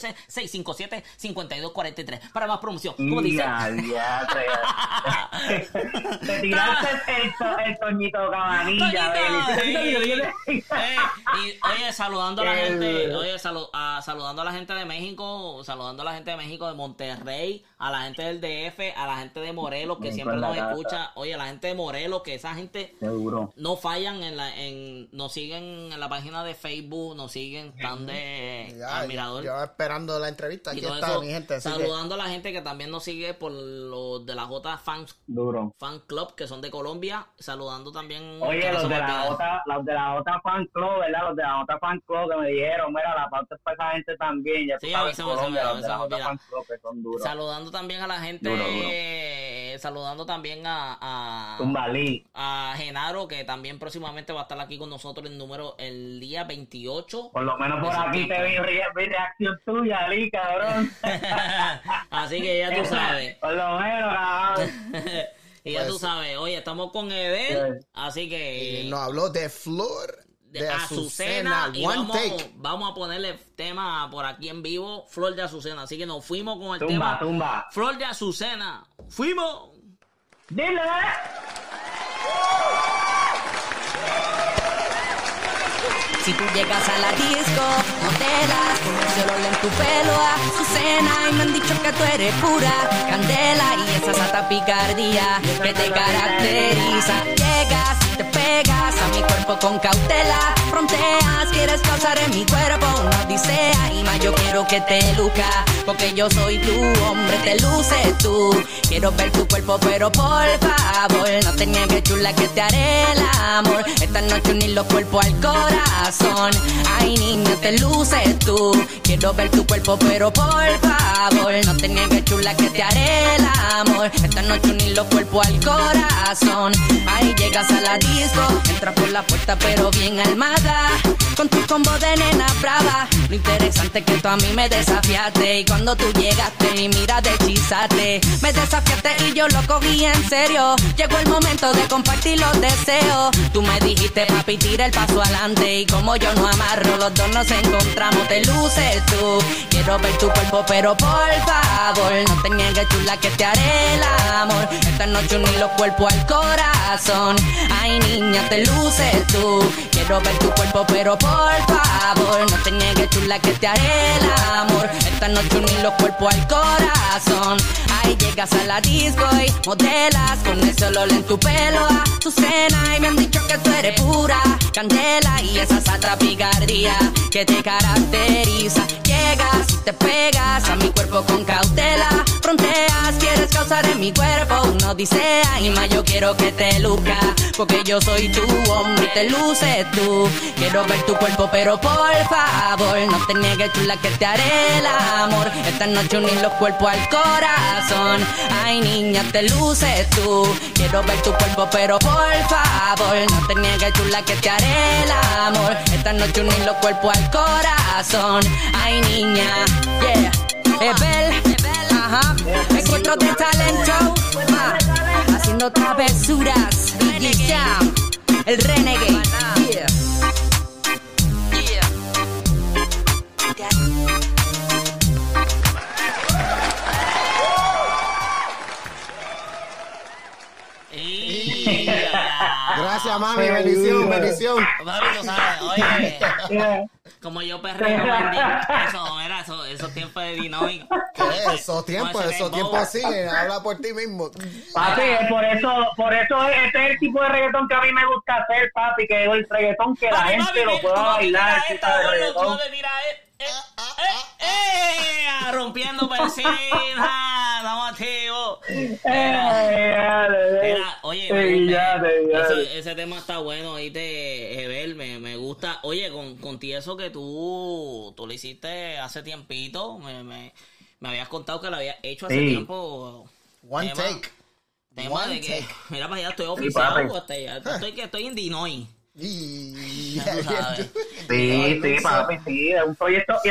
714-657-5243 para más promoción. ¿Cómo dice? Te tiraste el Toñito Cabanilla. Y oye, saludando a la gente, saludando a la gente de México, de Monterrey, a la gente del DF, a la gente de Morelos que siempre nos escucha. Oye, a la gente de Morelos, que esa gente no fallan nos siguen en la página de Facebook, nos siguen, están de admirador. Yo esperando la entrevista, aquí está eso, mi gente. Saludando a la gente que también nos sigue por los de la J Fans Duro. Fan Club, que son de Colombia, saludando también. Oye, los de la otra fan club, ¿verdad? Los de la otra fan club que me dijeron, mira, la pauta es para esa gente también, ya tú sabes, Colombia, los de la otra fan club que son duros. Saludando también a la gente, duro. Saludando también a Tumbalí. A Genaro, que también próximamente va a estar aquí con nosotros el día 28. Por lo menos por aquí te vi reacción tuya, Ali, cabrón. Así que ya tú sabes. Por lo menos, cabrón. Y ya tú sabes, oye, estamos con Edel, así que... nos habló de Flor de Azucena. Y vamos a ponerle tema por aquí en vivo, Flor de Azucena. Así que nos fuimos con el tema Flor de Azucena. ¡Fuimos! ¡Dile! Si tú llegas a la disco, no te das con ese olor en tu pelo a Azucena. Y me han dicho que tú eres pura candela y esa sata picardía que te caracteriza. Llegas, te pegas a mi cuerpo con cautela. Fronteas, quieres causar en mi cuerpo una odisea. Y más yo quiero que te luzca, porque yo soy tu hombre, te luces tú. Quiero ver tu cuerpo, pero por favor, no te niegues, chula, que te haré el amor. Esta noche unir los cuerpos al corazón. Ay, niña, te luces tú. Quiero ver tu cuerpo, pero por favor, no te niegues, chula, que te haré el amor. Esta noche unir los cuerpos al corazón. Ay, llegas a la disco, entras por la puerta, pero bien armada, con tu combo de nena brava. Lo interesante es que tú a mí me desafiaste, y cuando tú llegaste mi mirada hechizaste. Me desafiaste y yo lo cogí en serio. Llegó el momento de compartir los deseos. Tú me dijiste, papi, tira el paso adelante, y como yo no amarro, los dos nos encontramos. Te luces tú. Quiero ver tu cuerpo, pero por favor, no te niegues, chula, que te haré el amor. Esta noche unir los cuerpos al corazón. Ay, niña, te luces tú. Quiero ver tu cuerpo, pero por favor, no te niegues, chula, que te haré el amor. Esta noche unir los cuerpos al corazón. Ay, llegas a la disco y modelas con ese olor en tu pelo a Azucena. Y me han dicho que tú eres pura candela y esa sata picardía que te caracteriza. Llegas y te pegas a mi cuerpo con cautela. Fronteas, quieres causar en mi cuerpo una odisea. Y más yo quiero que te luzca, porque yo soy tu hombre, te luces tú. Quiero ver tu cuerpo, pero por favor, no te niegues, chula, que te haré el amor. Esta noche unir los cuerpos al corazón. Ay, niña, te luces tú. Quiero ver tu cuerpo, pero por favor, no te niegues, chula, que te haré el amor. Esta noche unir los cuerpos al corazón. Ay, niña, yeah. Ebel, ajá. Encuentro de talento, haciendo travesuras. DJ Jam, el Renegade, yeah. Gracias, mami, bendición. Mami, tú sabes, oye, como yo perreo, esos tiempos de Dinoy. Esos tiempos siguen, habla por ti mismo. Papi, por eso este es el tipo de reggaetón que a mí me gusta hacer, papi, que es el reggaetón que la gente lo pueda bailar. Rompiendo persinas, estamos activos. Oye, ese tema está bueno, ¿viste? Ebel, me gusta. Oye, con eso que tú lo hiciste hace tiempito, me habías contado que lo habías hecho hace tiempo. One take. Mira para allá, estoy oficial, estoy en Dinoy. Sí, papi, sí, es un proyecto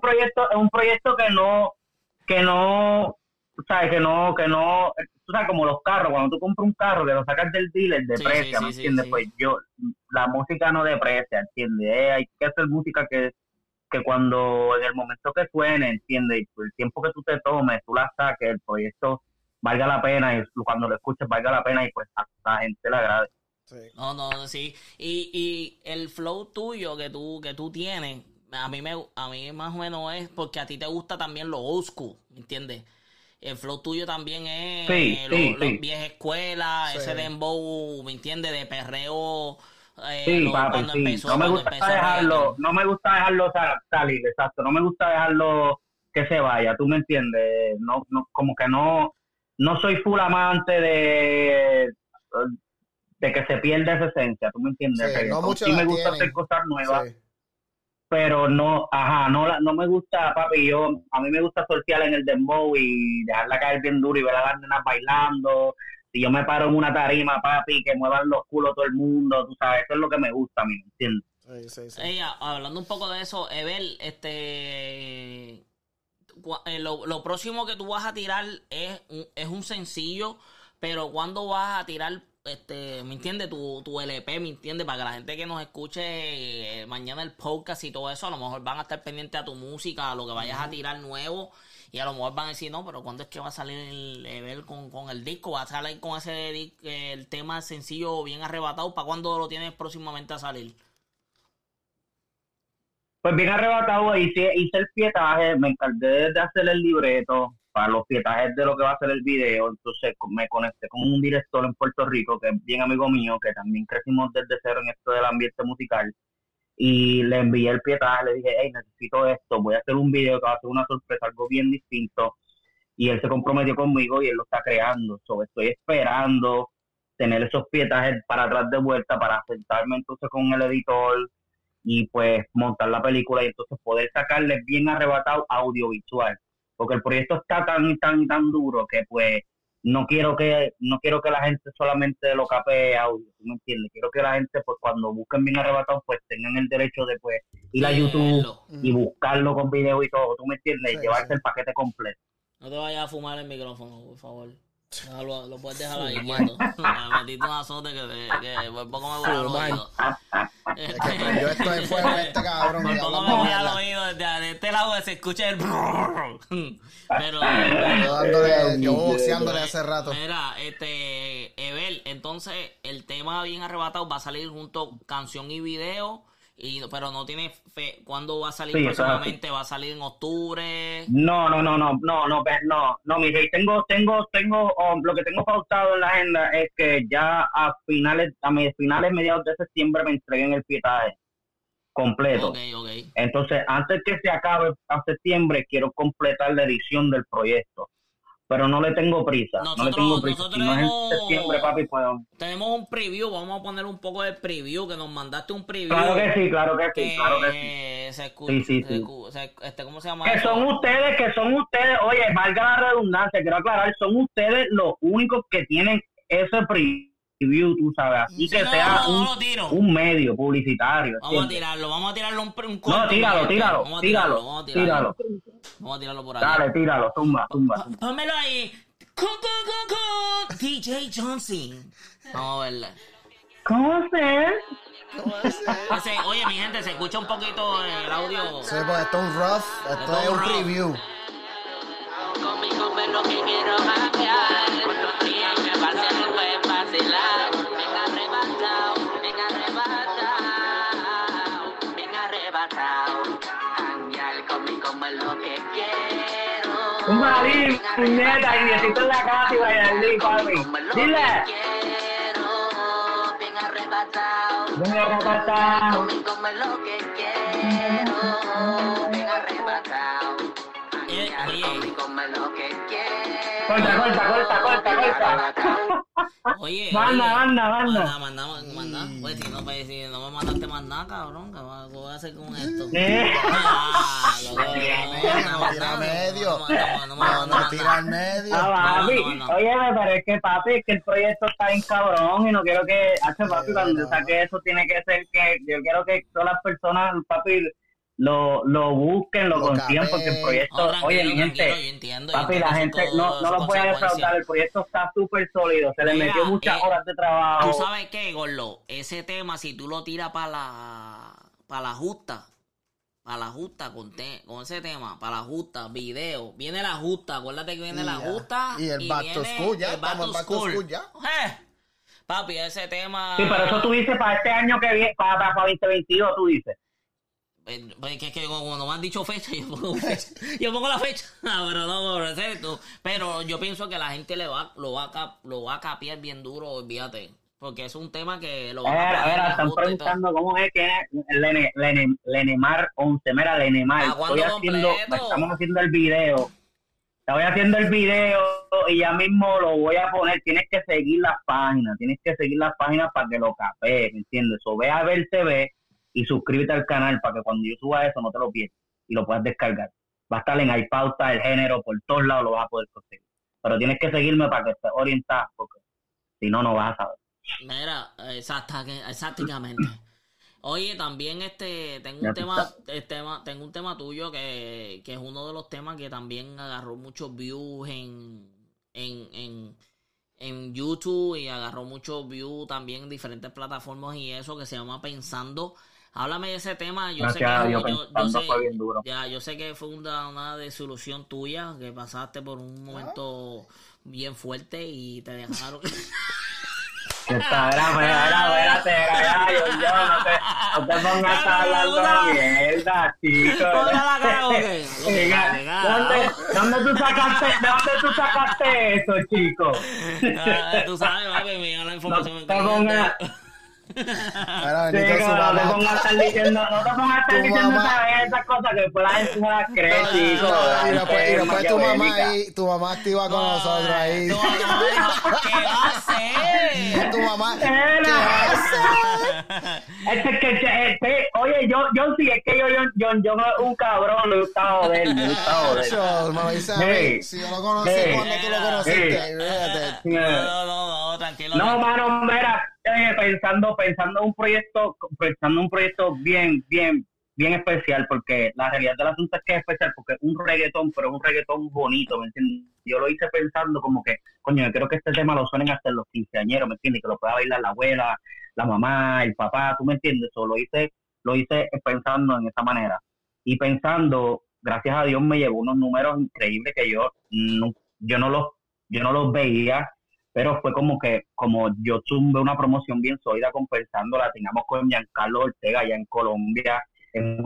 que no, sabes, que no, tú sabes, como los carros, cuando tú compras un carro que lo sacas del dealer, deprecia, ¿me entiendes? Pues la música no deprecia, ¿entiendes? Hay que hacer música que cuando, en el momento que suene, ¿entiendes? El tiempo que tú te tomes, tú la saques, el proyecto valga la pena, y cuando lo escuches valga la pena, y pues a la gente le agrade. Sí. No, sí. Y el flow tuyo que tú tienes, a mí más o menos es porque a ti te gusta también lo old school, ¿me entiendes? El flow tuyo también es los viejas escuelas, ese dembow, ¿me entiendes? De perreo. Papi, sí. Empezó, no me gusta dejarlo salir, exacto. No me gusta dejarlo que se vaya, ¿tú me entiendes? No, como que no no soy full amante de que se pierda esa esencia, ¿tú me entiendes? Sí, no mucho sí la me gusta tienen. hacer cosas nuevas, Sí. pero no me gusta, papi, a mí me gusta sortear en el dembow y dejarla caer bien duro y ver a las nenas bailando. Si yo me paro en una tarima, papi, que muevan los culos todo el mundo, tú sabes, eso es lo que me gusta a mí, ¿me entiendes? Sí. Ella, hablando un poco de eso, Evel, lo próximo que tú vas a tirar es un sencillo, pero ¿cuándo vas a tirar, ¿me entiendes? Tu LP, ¿me entiendes? Para que la gente que nos escuche mañana el podcast y todo eso, a lo mejor van a estar pendientes a tu música, a lo que vayas a tirar nuevo, y a lo mejor van a decir, no, pero ¿cuándo es que va a salir el Evel con el disco? ¿Va a salir con el tema sencillo bien arrebatado? ¿Para cuándo lo tienes próximamente a salir? Pues bien arrebatado, hice el pietaje, me encargué de hacer el libreto para los pietajes de lo que va a ser el video, entonces me conecté con un director en Puerto Rico que es bien amigo mío, que también crecimos desde cero en esto del ambiente musical, y le envié el pietaje, le dije, hey, necesito esto, voy a hacer un video que va a ser una sorpresa, algo bien distinto, y él se comprometió conmigo y él lo está creando, estoy esperando tener esos pietajes para atrás de vuelta, para sentarme entonces con el editor, y pues montar la película y entonces poder sacarle bien arrebatado audiovisual, porque el proyecto está tan duro que pues no quiero que la gente solamente lo capee audio, ¿tú me entiendes? Quiero que la gente pues cuando busquen bien arrebatado pues tengan el derecho de pues ir a YouTube y buscarlo con video y todo, ¿tú me entiendes? Y llevarse el paquete completo. No te vayas a fumar el micrófono, por favor. Lo puedes dejar ahí quieto. Me metiste un azote que por poco me vuela al oído. Es que prendió esto de fuego cabrón. Por poco me vuela al oído. De este lado se escucha el... Pero... Yo boxeándole hace rato. Mira, Evel, entonces el tema bien arrebatado va a salir junto canción y video... pero no tiene fe. ¿Cuándo va a salir próximamente? ¿Va a salir en octubre? No, mi rey, tengo lo que tengo pautado en la agenda es que ya a finales, mediados de septiembre me entreguen el pietaje completo. Okay. Entonces, antes que se acabe a septiembre, quiero completar la edición del proyecto. Pero no le tengo prisa. Si no es en septiembre, papi, pues... Tenemos un preview, vamos a poner un poco de preview, que nos mandaste un preview. Claro que sí. Se escucha, sí. ¿Cómo se llama? Que son ustedes, oye, valga la redundancia, quiero aclarar, son ustedes los únicos que tienen ese preview, tú sabes, así que sea un medio publicitario. Vamos a tirarlo un corto. No, tíralo. Vamos a tirarlo por ahí. Dale, tíralo, tumba. Pónmelo ahí. Con DJ Johnson. Vamos a verla. ¿Cómo se? Oye, mi gente, se escucha un poquito el audio. Sí, pues esto es un rough, esto es un preview. Conmigo me lo que quiero cambiar. Y me pase no puede vacilar. Bien arrebatado. Cambiar conmigo me lo que quiero. Un balín, puñeta, y necesito en la casa y bailar, papi. Dile. Bien arrebatado. Conmigo me lo que quiero. Bien arrebatado. Conmigo me lo que quiero. Corta. Oye, manda. Pues si no me mandaste más nada, cabrón, ¿qué voy a hacer con esto? Tira medio. No, tira al medio. Papi. Oye, pero es que, papi, es que el proyecto está bien cabrón y no quiero que, papi, cuando saque eso tiene que ser que, yo quiero que todas las personas, papi, lo busquen, lo consigan, porque el proyecto, oye, mi gente, entiendo, papi, la gente no los voy a defraudar, el proyecto está súper sólido, se le metió muchas horas de trabajo. ¿Tú sabes qué, Gordo? Ese tema, si tú lo tiras para la justa, con ese tema, para la justa, video, viene la justa, acuérdate que viene la justa. Y el Back to School, ya, estamos en Back to School, ya. Papi, ese tema... Sí, pero eso tú dices para este año que viene, para 2022, tú dices. Pues que cuando me han dicho fecha, yo pongo la fecha. Pero no, es cierto. Pero yo pienso que la gente lo va a capiar bien duro, olvídate. Porque es un tema que lo va a ver, están preguntando cómo es que Lenemar 11. Mira, Lenemar, estamos haciendo el video. Estoy haciendo el video y ya mismo lo voy a poner. Tienes que seguir las páginas para que lo capes, ¿me entiendes? O ve a ver TV y suscríbete al canal para que cuando yo suba eso no te lo pierdas y lo puedas descargar. Va a estar en iPauta, El Género, por todos lados lo vas a poder conseguir. Pero tienes que seguirme para que estés orientado, porque si no, no vas a saber. Mira, exactamente. Oye, también tengo un tema tuyo que es uno de los temas que también agarró muchos views en YouTube y agarró muchos views también en diferentes plataformas y eso, que se llama Pensando. Háblame de ese tema. Yo sé que fue una desilusión tuya, que pasaste por un momento bien fuerte y te dejaron. Espérate, no te pongas a hablar de mierda, chico. ¿Dónde tú sacaste eso, chico? Tú sabes, papi, mira la información. No te pongas a estar diciendo esas cosas que después la gente no las cree, chico. Y después tu mamá activa con nosotros ahí. Tu mamá dijo, ¿qué va a hacer? Tu mamá, ¿qué oye, yo sí, es que yo un cabrón, me gusta joder. Me dice, si yo lo conocí cuando tú lo conociste, No, tranquilo. No, mano, mira, pensando en un proyecto bien especial, porque la realidad del asunto es que es especial, porque es un reggaetón, pero es un reggaetón bonito, ¿me entiendes? Yo lo hice pensando como que, coño, yo quiero que este tema lo suenen hasta los quinceañeros, ¿me entiendes? Que lo pueda bailar la abuela, la mamá, el papá, ¿tú me entiendes? Eso lo hice pensando en esa manera. Y pensando, gracias a Dios me llegó unos números increíbles que yo no los veía, pero fue como yo tuve una promoción bien sólida con Pensando, la teníamos con Giancarlo Ortega allá en Colombia, en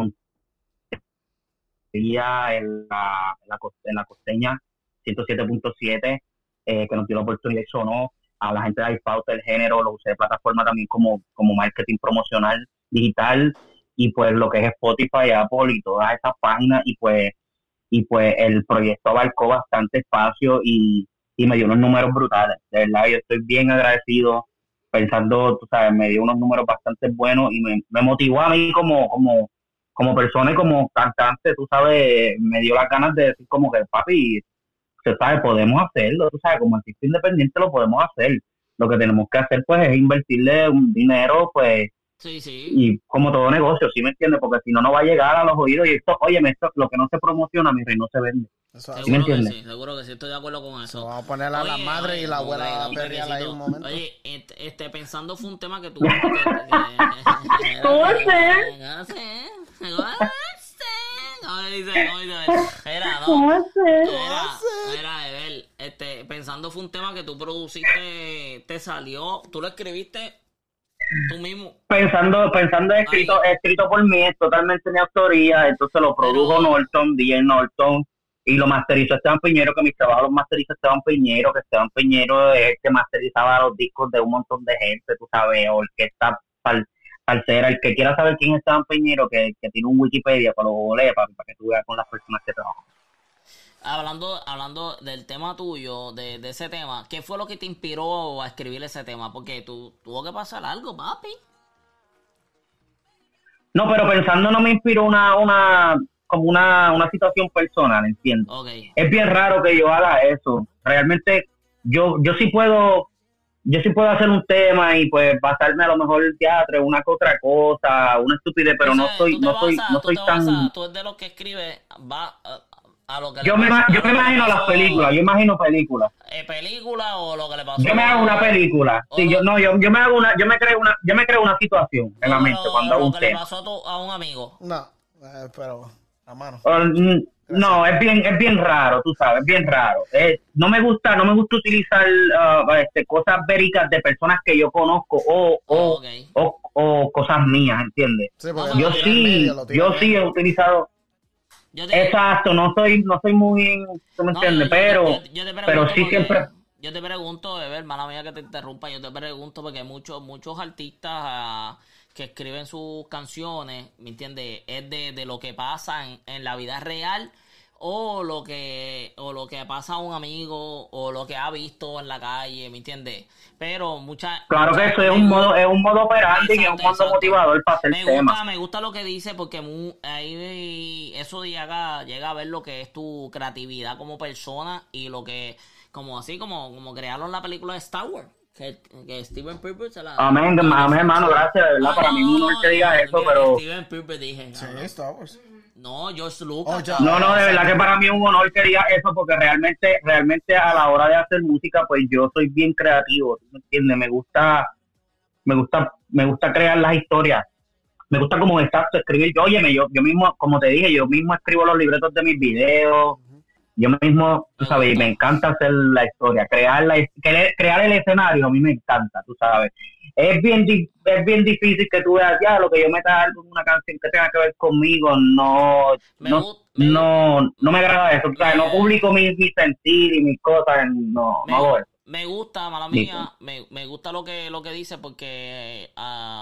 la costeña 107.7, que nos dio la oportunidad y sonó a la gente de iPauta, El Género, lo usé de plataforma también como marketing promocional digital, y pues lo que es Spotify, Apple y todas esas páginas, y pues el proyecto abarcó bastante espacio y me dio unos números brutales. De verdad, yo estoy bien agradecido. Pensando, tú sabes, me dio unos números bastante buenos y me motivó a mí como persona y como cantante, tú sabes, me dio las ganas de decir como que, papi, tú sabes, podemos hacerlo, tú sabes, como artista independiente lo podemos hacer. Lo que tenemos que hacer, pues, es invertirle un dinero, pues, sí. Y como todo negocio, ¿sí me entiendes? Porque si no, no va a llegar a los oídos y esto, lo que no se promociona, mi rey, no se vende. ¿Sí me entiendes? Sí, seguro que sí, estoy de acuerdo con eso. Vamos a poner a la madre y la abuela a pelear ahí un momento. Oye, Pensando fue un tema que tú... ¿Cómo Pensando fue un tema que tú produciste, te salió, tú lo escribiste tú mismo. Pensando escrito por mí, es totalmente mi autoría, entonces lo produjo Norton, DJ Norton, y lo masterizó Esteban Piñero, que mis trabajos los masterizó Esteban Piñero, que Esteban Piñero es el que masterizaba los discos de un montón de gente, tú sabes, orquesta salsera. El que quiera saber quién es Esteban Piñero, que tiene un Wikipedia para lo leer, para que tú veas con las personas que trabajan. Hablando del tema tuyo, de ese tema, ¿qué fue lo que te inspiró a escribir ese tema? Porque tuvo que pasar algo, papi. No, pero Pensando no me inspiró una situación personal, ¿entiendes? Okay. Es bien raro que yo haga eso. Realmente yo sí puedo hacer un tema y pues basarme a lo mejor en teatro, una que otra cosa, una estupidez, pero no soy tan... Tú eres de los que escribe, va a lo que yo me imagino las películas, yo imagino películas. ¿Película o lo que le pasó? Yo me hago una película. Sí, yo me creo una situación en la mente cuando hago un tema. ¿Lo que le pasó a un amigo? No, pero a mano. No, es bien raro, tú sabes, bien raro. No me gusta utilizar cosas verídicas de personas que yo conozco o cosas mías, ¿entiendes? Sí, yo sí he utilizado. Exacto, no soy muy, ¿tú me entiendes? Pero sí siempre. Yo te pregunto, mala mía que te interrumpa, yo te pregunto porque muchos artistas que escriben sus canciones, ¿me entiendes? Es de lo que pasa en la vida real o lo que pasa a un amigo o lo que ha visto en la calle, ¿me entiendes? Pero claro que eso es un modo operandi, que es un modo motivador para hacer temas. Me gusta lo que dice, porque ahí eso llega a ver lo que es tu creatividad como persona y lo que como crearon la película de Star Wars. Que Steven Spielberg se la... Amén, hermano, gracias, de verdad, para mí un honor que diga eso, pero... Steven Spielberg dije. Sí, Star Wars. No, George Lucas. No, de verdad que para mí es un honor que diga eso, porque realmente a la hora de hacer música, pues yo soy bien creativo, ¿tú me entiendes? Me gusta crear las historias. Me gusta como exacto escribir. Yo mismo, como te dije, yo mismo escribo los libretos de mis videos. Yo mismo, tú sabes, me encanta hacer la historia, crear el escenario, a mí me encanta, tú sabes. Es bien difícil que tú veas ya lo que yo meta algo en una canción que tenga que ver conmigo, no me agrada eso, tú sabes, no publico mi sentir y mis cosas, no hago eso. Me gusta, mala mía, me gusta lo que dice, porque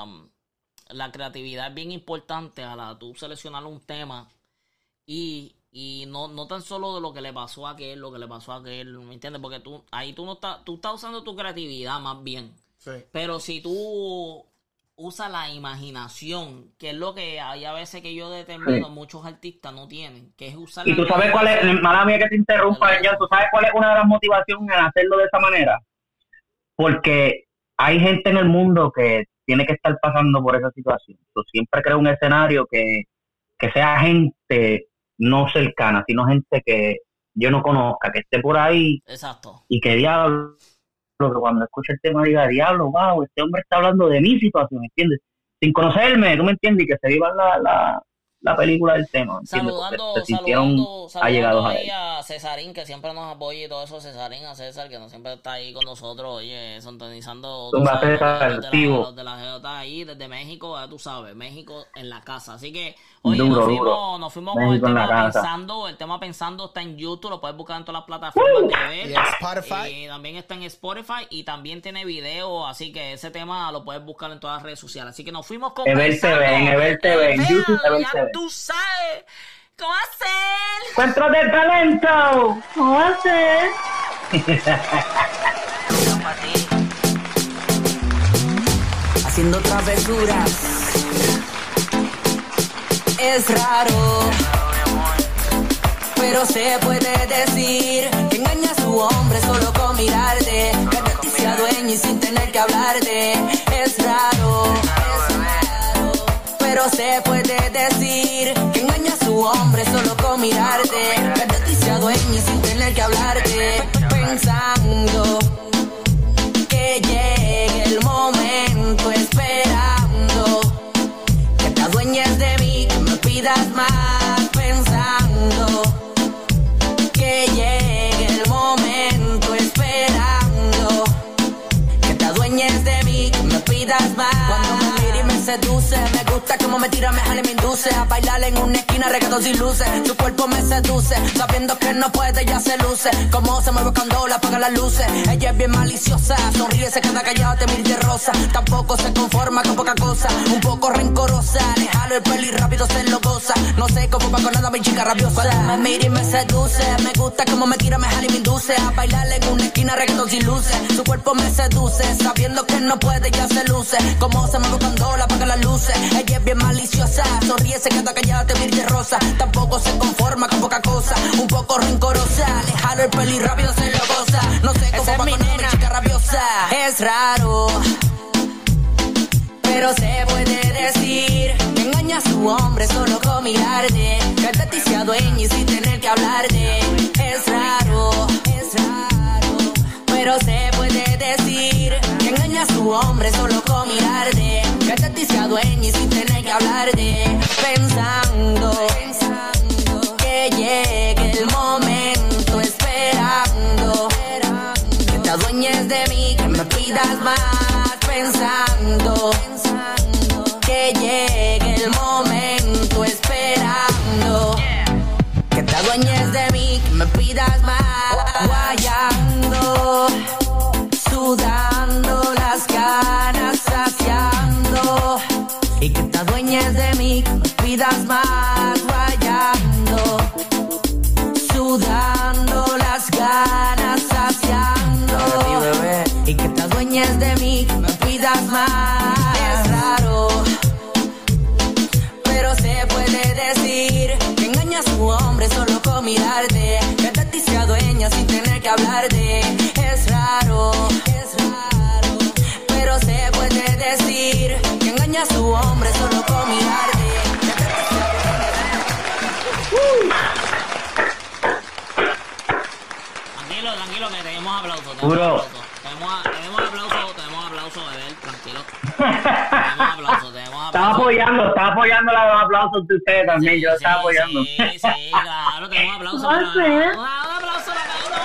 la creatividad es bien importante a tú seleccionar un tema y no tan solo de lo que le pasó a aquel, ¿me entiendes? Porque tú estás usando tu creatividad más bien. Sí. Pero si tú usas la imaginación, que es lo que hay a veces que yo determino, muchos artistas no tienen, que es usar. Y tú sabes cuál es, mala mía que te interrumpa, John, tú sabes cuál es una de las motivaciones en hacerlo de esa manera. Porque hay gente en el mundo que tiene que estar pasando por esa situación. Yo siempre creo un escenario que sea gente no cercana, sino gente que yo no conozca, que esté por ahí. Exacto. Y que diablo, que cuando escuche el tema diga, diablo, wow, este hombre está hablando de mi situación, ¿entiendes? Sin conocerme, ¿tú me entiendes? Y que se viva la película del tema, ¿entiendes? Saludando ahí a Cesarín, que siempre nos apoya y todo eso. Cesarín, a César, que no siempre está ahí con nosotros, oye, sintonizando los de la GJ ahí desde México, ya tú sabes, México en la casa. Así que, oye, nos fuimos con el tema pensando, está en YouTube, lo puedes buscar en todas las plataformas de ver. Y en Spotify. Y también está en Spotify y también tiene video, así que ese tema lo puedes buscar en todas las redes sociales. Así que nos fuimos con Ever TV, en YouTube, Ever TV. Tú sabes cómo hacer. Encuentro de talento. ¿Cómo hacer? Haciendo travesuras. Es raro, pero se puede decir que engaña a su hombre solo con mirarte, que de ti se adueña y sin tener que hablarte. Es raro, pero se puede decir que engaña a su hombre solo con mirarte, que de ti se adueña y sin tener que hablarte. Pensando que llegue el momento, esperando que te adueñes de mí, que me pidas más. Pensando que llegue el momento, esperando que te adueñes de mí, que me pidas más. Cuando me mira y me seduce, me gusta como me tira, me jala y me induce a bailar en una esquina, reggaetón sin luces. Su cuerpo me seduce, sabiendo que no puede, ya se luce. Como se mueve cuando la apaga las luces. Ella es bien maliciosa, sonríe, se queda callada, te mira y te rosa. Tampoco se conforma con poca cosa, un poco rencorosa. Le jalo el pelo y rápido se lo goza. No sé cómo va con nada mi chica rabiosa. Cuando me mira y me seduce, me gusta como me tira, me jala y me induce a bailar en una esquina, reggaetón sin luces. Su cuerpo me seduce, sabiendo que no puede, ya se luce. Como se mueve cuando la apaga las luces. Ella es bien maliciosa, sonríe, se queda callada, te mira y te rosa. Tampoco se conforma con poca cosa, un poco rencorosa. Le jalo el pelo y rápido se lo goza. No sé cómo va con nada mi chica rabiosa. Es raro, pero se puede decir que engaña a su hombre solo con mirarte, que de ti se adueña y sin tener que hablarte. Es raro, pero se puede decir que engaña a su hombre solo con mirarte, que de ti se adueña y sin tener que hablarte. Pensando que llegue el momento, esperando que te adueñes de mí, que me pidas más. Pensando que llegue el momento, esperando que te adueñes de mí, que me pidas más. Guayando, sudando las ganas, saciando, y que te adueñes de mí, que me pidas más. Guayando, extrañes de mí, me pidas más. Es raro, pero se puede decir que engañas a un hombre solo con mirarte, que de ti se adueña sin tener que hablarte. Es raro, pero se puede decir que engañas a un hombre solo con mirarte. Tranquilo, que tenemos aplausos. Tenemos aplausos, bebé, tranquilo. Tenemos aplausos. Estaba apoyando los aplausos de ustedes también, yo estaba apoyando. Sí, claro, tenemos aplausos. Un aplauso para cada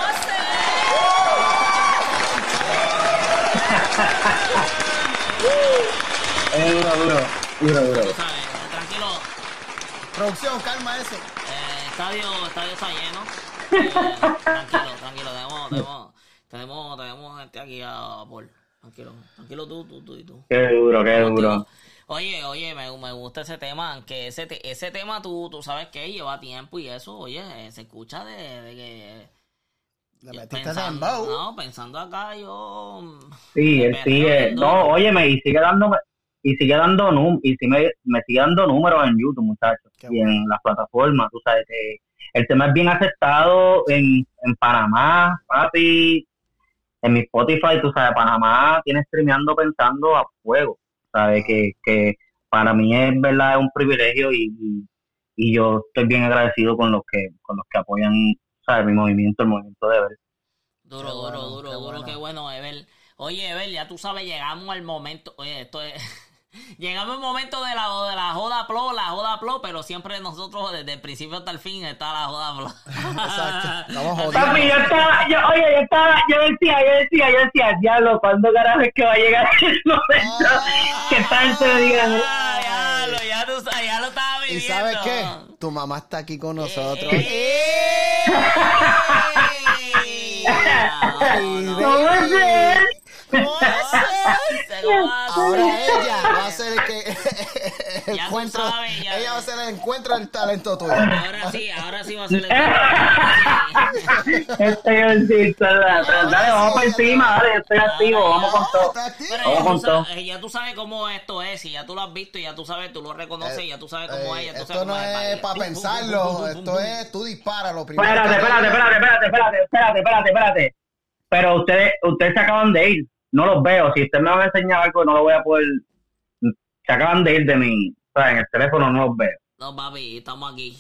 Duro. Tú sabes, tranquilo. Producción, calma ese. Estadio está lleno. Tranquilo, tenemos gente aquí a Paul. Tranquilo tú y tú. Qué duro. Oye, me gusta ese tema, aunque ese tema tú sabes que lleva tiempo y eso, oye, se escucha de que... Le metiste dembow. No, pensando acá yo... Sí, él sigue... No, óyeme, y sigue dándome... Y sigue dando me sigue dando números en YouTube, muchachos. Y en las plataformas, tú sabes que el tema es bien aceptado en Panamá, papi. En mi Spotify, tú sabes, Panamá tiene streameando pensando a fuego. Sabes que para mí es verdad, es un privilegio y yo estoy bien agradecido con los que apoyan, sabes, mi movimiento, el movimiento de Ever. Duro, qué bueno, Ever. Oye, Ever, ya tú sabes, llegamos al momento, llegamos al momento de la joda Plo, pero siempre nosotros desde el principio hasta el fin está la joda Plo. Exacto. Estamos jodiendo. Papi, yo decía, diablo, ¿cuándo carajo es que va a llegar el momento que tanto digan? Ya lo estaba viviendo. ¿Y sabes qué? Tu mamá está aquí con nosotros. Ahora ella va a ser el que encuentra. Ella va a ser el encuentro del talento tuyo. Ahora sí va a ser el Dale, vamos por encima, dale, yo estoy activo, vamos con todo. Ya tú sabes cómo esto es, y ya tú lo has visto, y ya tú sabes, tú lo reconoces, y ya tú sabes cómo es. Esto no es para pensarlo, esto es tú disparas lo primero. Espérate. Pero ustedes se acaban de ir. No los veo. Si usted me va a enseñar algo, no lo voy a poder. Se acaban de ir de mí. O sea, en el teléfono no los veo. No, papi, estamos aquí.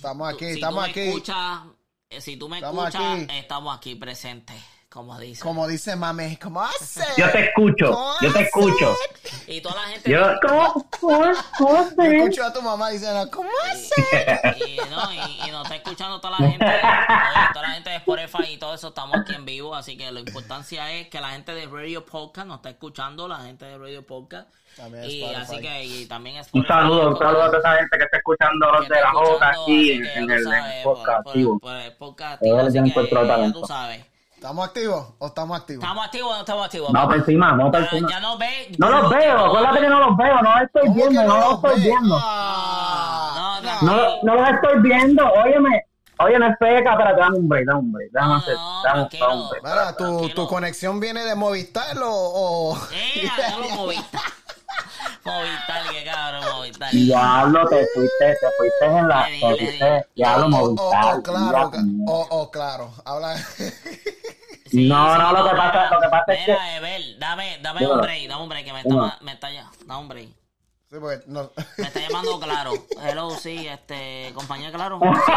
Si tú me escuchas, estamos aquí presentes. Como dice mami, ¿cómo hace? Yo te escucho. Y toda la gente... ¿Cómo escucho a tu mamá diciendo, ¿cómo hace? Y nos está escuchando toda la gente. Toda la gente de Spotify y todo eso, estamos aquí en vivo. Así que la importancia es que la gente de Radio Podcast nos está escuchando, la gente de Radio Podcast. También y Spotify. así que y también es un saludo a toda esa gente que está escuchando de la Jota aquí en el podcast activo. Por el podcast activo, así que ya tú sabes. ¿Estamos activos o estamos activos? ¿Estamos activos o no estamos activos? Vamos por encima. Ya no ves. No los veo, acuérdate que no los veo, no los estoy viendo, no los estoy viendo. No los estoy viendo, óyeme, feca, espérate, dame un break. Dame un break. Mira, ¿tu conexión viene de Movistar o...? Movistar, qué cabrón, Movistar. Diablo, te fuiste en la... Diablo, Movistar. Claro, habla... No, lo que pasa es que... Mira, Evel, dame un break, que me está ya, dame un break. Sí, porque no... Me está llamando Claro. Hello, sí, compañía Claro.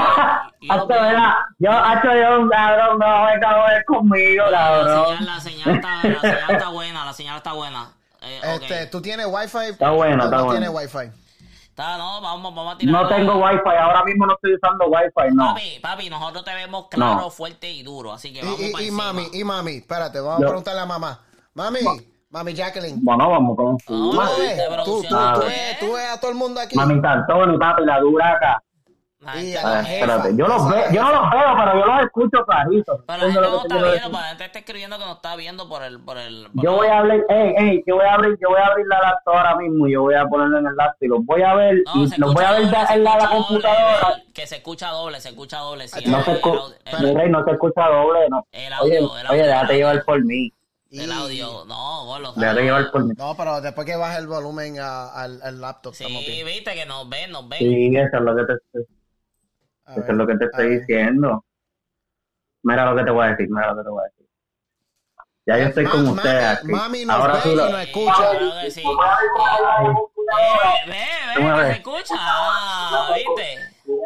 Yo, cabrón, no me cago conmigo, cabrón. La señal está buena. Okay. ¿Tú tienes Wi-Fi? Está buena. ¿No tienes Wi-Fi? No, vamos a tirar. No tengo Wi-Fi, ahora mismo no estoy usando Wi-Fi, no. Papi, nosotros te vemos claro, fuerte y duro, así que vamos para encima. Mami, espérate, vamos a preguntarle a mamá. Mami Jacqueline. Bueno, vamos con... Tú ves a todo el mundo aquí. Mami Tantoni, papi, la duraca. Espérate, yo no los veo, pero yo los escucho clarito. Pero la gente no está viendo, la gente está escribiendo que nos está viendo por el yo voy a abrir, yo voy a abrir la laptop ahora mismo y yo voy a ponerlo en el laptop y los voy a ver los voy a ver en la computadora. Que se escucha doble. Sí, no se escucha doble, no. Oye, déjate llevar por mí. El audio, no, gordo. Déjate llevar por mí. No, pero después que baje el volumen al laptop, estamos Sí, bien. viste que nos ven. Sí, eso es lo que te estoy diciendo. Mira lo que te voy a decir. Ya yo estoy con ustedes aquí. Mami nos Ahora ve tú y lo... nos escucha. Claro que sí. Ve, ¿Tú me que ves? se escucha, ¿viste?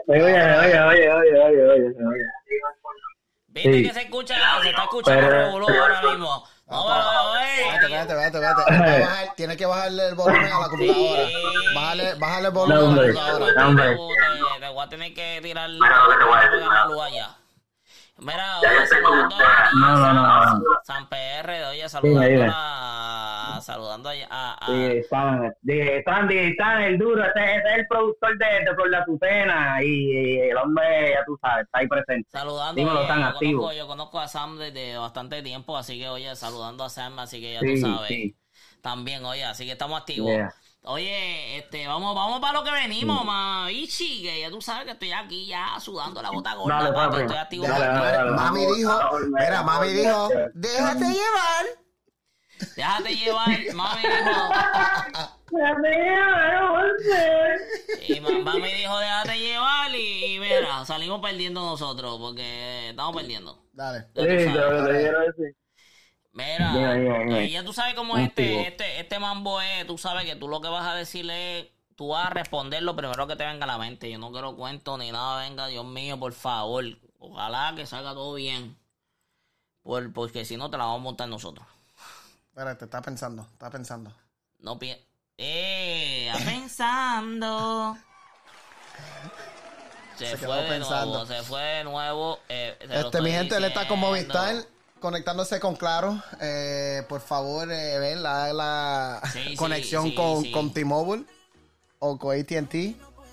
Oye. ¿Viste Sí. que se escucha? Se está escuchando Pero- revolú ahora mismo. No, Espérate. Tienes que bajarle el volumen a la computadora. Sí. Bájale el No, volumen a la hombre. computadora. Hombre. Te voy a tener que tirar Mira lo que te voy a decir. la luz allá. Mira, oye, saludando a No. San PR, oye, Dime. saludando a DJ San, el duro, ese es el productor de Flor de Azucena y el hombre, ya tú sabes, está ahí presente. saludando. Dímelo, tan activo. Yo conozco a Sam desde bastante tiempo, así que, oye, saludando a Sam, así que ya Sí, tú sabes. sí. También, oye, así que estamos activos. Yeah. Oye, vamos para lo que venimos, Ichi, que ya tú sabes que estoy aquí ya sudando la bota gorda, Dale, papi, papi. estoy activo. Dale. Mami dijo, déjate llevar. Déjate llevar, mami dijo. Y mami dijo, déjate llevar y mira, salimos perdiendo nosotros porque estamos perdiendo. Dale. Ya tú sabes. Sí. Mira, Yeah. y ya tú sabes cómo es este mambo es, tú sabes que tú lo que vas a decirle es, tú vas a responder lo primero que te venga a la mente. Yo no quiero cuento ni nada, venga, Dios mío, por favor. Ojalá que salga todo bien. Porque si no te la vamos a montar nosotros. Espérate, está pensando. No pensando. Se quedó fue de pensando. nuevo, se fue de nuevo. Mi gente, él está con Movistar, conectándose con Claro. Por favor, ven la Sí, conexión sí, con, sí. con T-Mobile o con AT&T.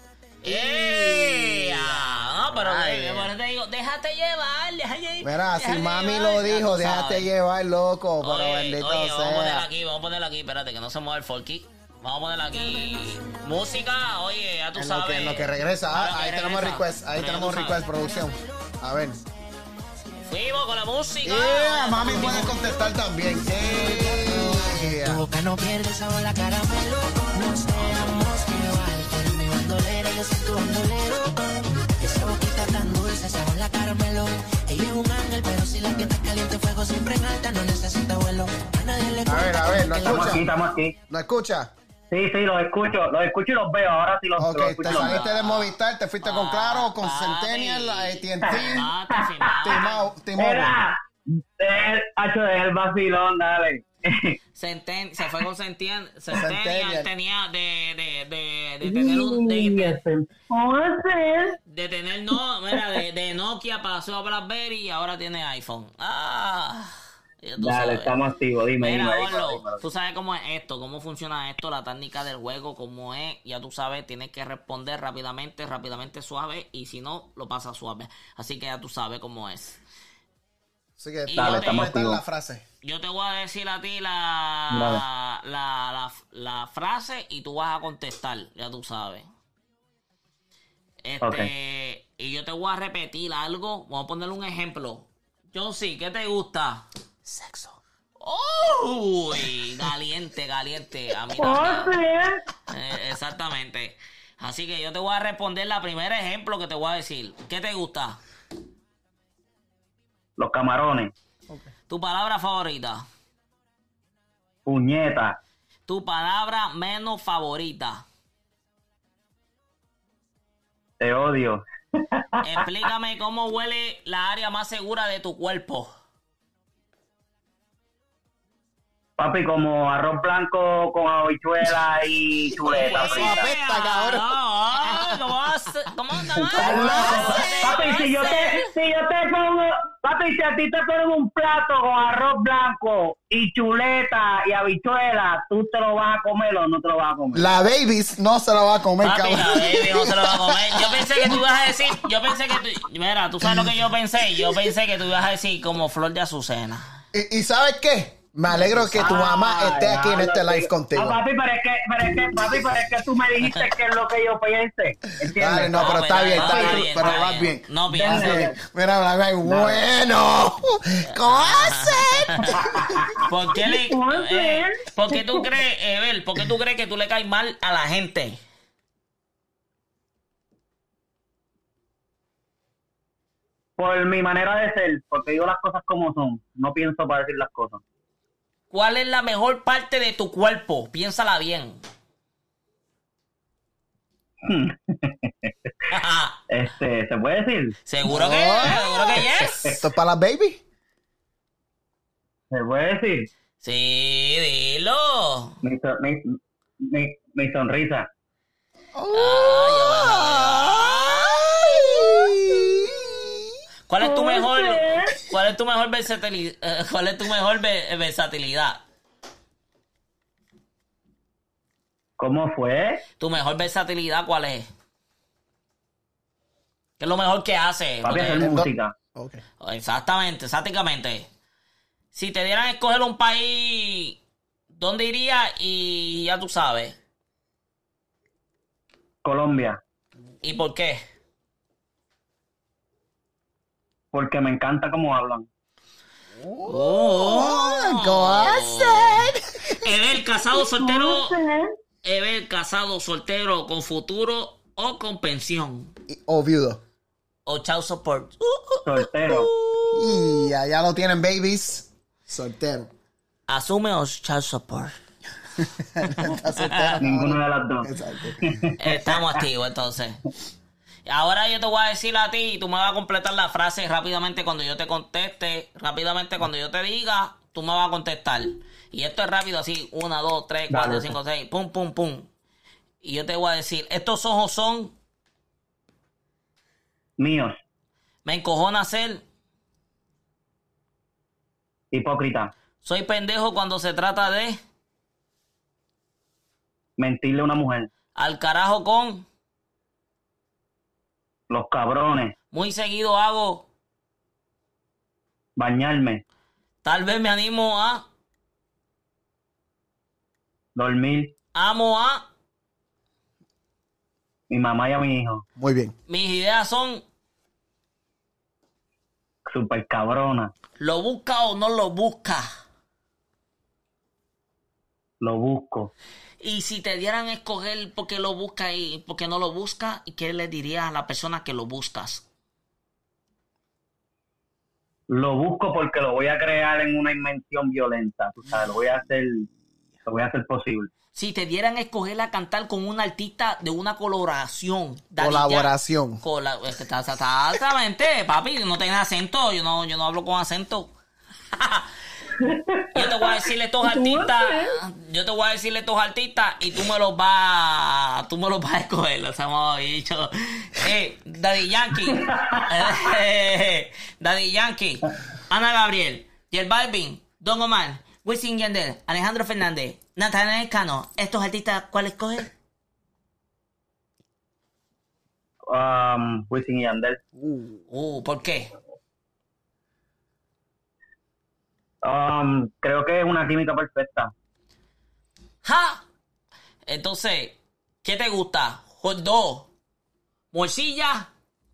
No, pero Ay, por eso te digo, déjate llevar. Mira, si mami lo dijo, déjate llevar, loco. Pero Oye, bendito vamos a ponerla aquí, espérate, que no se mueva el folky. Vamos a ponerla aquí. Música, oye, ya tú sabes. En lo que regresa. Ahí tenemos request. Ahí tenemos request, producción. A ver. Fuimos con la música. Mami puede contestar también. Tu boca no pierde sabor a caramelo. No seamos igual. Tú eres mi bandolera, yo soy tu bandolero. Esa boquita tan dulce, sabor a caramelo. Ella es un ángel, pero si la piel está caliente, fuego siempre en alta, no necesita vuelo. A nadie le cuenta. A ver, ¿no escucha? Estamos aquí. ¿No escucha? Sí, los escucho y los veo. Ahora sí los Ok, escucho te y los veo. saliste de Movistar, te fuiste con Claro, con Centennial, AT&T, T-Mobile. Mira, el vacilón, dale. Se fue con Centennial. Centennial. Tenía de tener un. De tener de Nokia pasó a BlackBerry y ahora tiene iPhone. Ya tú Dale, sabes. estamos activos, dime. Mira, Gordo, dímelo. tú sabes cómo es esto, cómo funciona esto, la técnica del juego, cómo es, ya tú sabes, tienes que responder rápidamente, suave, y si no, lo pasa suave. Así que ya tú sabes cómo es. Así que Dale, estamos activos. la frase. Yo te voy a decir a ti la frase y tú vas a contestar, ya tú sabes. Y yo te voy a repetir algo, vamos a poner un ejemplo. Josie, ¿qué te gusta? Sexo. ¡Uy! Caliente. A mí también. Exactamente. Así que yo te voy a responder la primera ejemplo que te voy a decir. ¿Qué te gusta? Los camarones. ¿Tu palabra favorita? Puñeta. ¿Tu palabra menos favorita? Te odio. Explícame cómo huele la área más segura de tu cuerpo. Papi, como arroz blanco con habichuela y chuleta Eso frita. apesta, cabrón. ¿Cómo Papi, si yo te pongo, papi, si a ti te ponen un plato con arroz blanco y chuleta y habichuela, ¿tú te lo vas a comer o no te lo vas a comer? La Babies no se la va a comer, Papi, cabrón. la baby no se lo va a comer. Yo pensé que tú ibas a decir, mira, tú sabes lo que yo pensé. Yo pensé que tú ibas a decir como Flor de Azucena. ¿Y sabes qué? Me alegro que tu mamá esté aquí en este live contigo. No, papi, pero es que tú me dijiste que es lo que yo pensé. ¿Entiendes? Dale, no, pero está bien, pero vas bien. No pienses. Mira, bueno. ¿Cómo hacen? ¿Por qué No sé. ¿Por qué tú crees, Evel, por qué tú crees que tú le caes mal a la gente? Por mi manera de ser, porque digo las cosas como son. No pienso para decir las cosas. ¿Cuál es la mejor parte de tu cuerpo? Piénsala bien. ¿Se puede decir? Seguro que yes. Esto es para las baby. ¿Se puede decir? Sí, dilo. Mi sonrisa. ¿Cuál es tu mejor versatilidad? ¿Cuál es tu mejor versatilidad? ¿Cómo fue? ¿Tu mejor versatilidad cuál es? ¿Qué es lo mejor que haces? Papi, hacer música. Okay. Exactamente. Si te dieran a escoger un país, ¿dónde irías? Y ya tú sabes. Colombia. ¿Y por qué? Porque me encanta cómo hablan. Go ahead. Evel, casado, soltero, con futuro o con pensión. O viudo. O child support. Soltero. Y allá lo tienen, babies. Soltero. ¿Asume o child support? Está soltero. Ninguno de las dos. Exacto. Estamos activos entonces. Ahora yo te voy a decir a ti y tú me vas a completar la frase rápidamente cuando yo te conteste. Rápidamente cuando yo te diga, tú me vas a contestar. Y esto es rápido así. 1, 2, 3, 4, 5, 6. Pum, pum, pum. Y yo te voy a decir, estos ojos son... Míos. Me encojona ser... Hipócrita. Soy pendejo cuando se trata de... Mentirle a una mujer. Al carajo con... Los cabrones. Muy seguido hago... Bañarme. Tal vez me animo a... Dormir. Amo a... Mi mamá y a mi hijo. Muy bien. Mis ideas son... Super cabrona. ¿Lo busca o no lo busca? Lo busco. Y si te dieran a escoger por qué lo busca y por qué no lo busca, ¿qué le dirías a la persona que lo buscas? Lo busco porque lo voy a crear en una invención violenta. Tú sabes, lo voy a hacer posible. Si te dieran a escoger a cantar con un artista de una colaboración. Colaboración. Exactamente, papi, no tienes acento. Yo no hablo con acento. Yo te voy a decirle estos artistas y tú me los vas a escoger, los hemos dicho. Daddy Yankee, Ana Gabriel, J Balvin, Don Omar, Wisin y Yandel, Alejandro Fernández, Natanael Cano. Estos artistas, ¿cuál escoges? Wisin y Yandel. ¿Por qué? Creo que es una química perfecta. ¡Ja! Entonces, ¿qué te gusta? ¿Hot dog, morcilla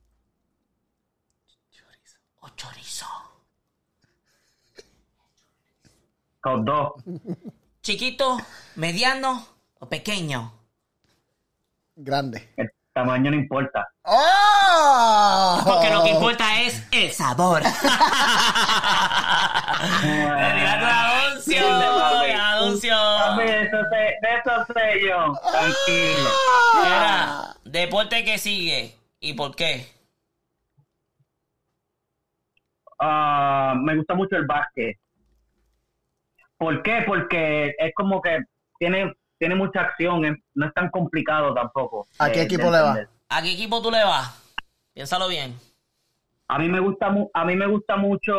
o chorizo? Hot dog. ¿Chiquito, mediano o pequeño? Grande. El tamaño no importa. ¡Oh! Porque lo que importa es el sabor. Anuncio. Papi, de eso sé yo. Tranquilo. Mira, deporte que sigue. ¿Y por qué? Me gusta mucho el básquet. ¿Por qué? Porque es como que tiene mucha acción. No es tan complicado tampoco. ¿A qué equipo le va? ¿A qué equipo tú le vas? Piénsalo bien. A mí me gusta mucho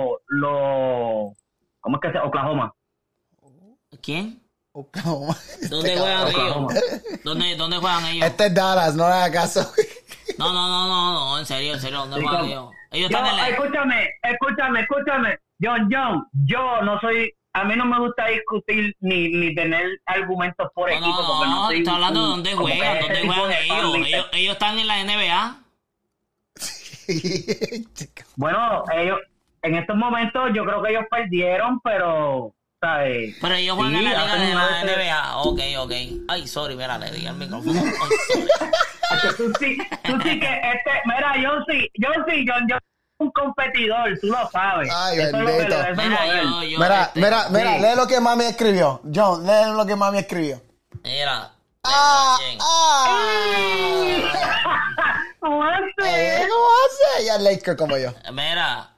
¿cómo es que se llama? Oklahoma. ¿Quién? Oklahoma. ¿Dónde juegan ellos? ¿Dónde juegan ellos? Este es Dallas, no le hagas caso. No, en serio, ¿dónde juegan ellos? Ellos están en la... Escúchame. John, yo no soy... A mí no me gusta discutir ni tener argumentos por equipo. Porque no soy está hablando de dónde juegan ellos. Ellos están en la NBA. Bueno, en estos momentos yo creo que ellos perdieron, pero, ¿sabes? Pero ellos juegan en la liga de la NBA. Ok. Ay, sorry, mira, le di al micrófono. Ay, sorry. Tú sí que mira, yo un competidor, tú lo sabes. Ay, eso bendito. es lo que le debe mover. Mira, Sí. lee lo que mami escribió. John, lee lo que mami escribió. Mira. ¿Cómo hace? ¿Cómo hace? Ella es Laker como yo. Mira.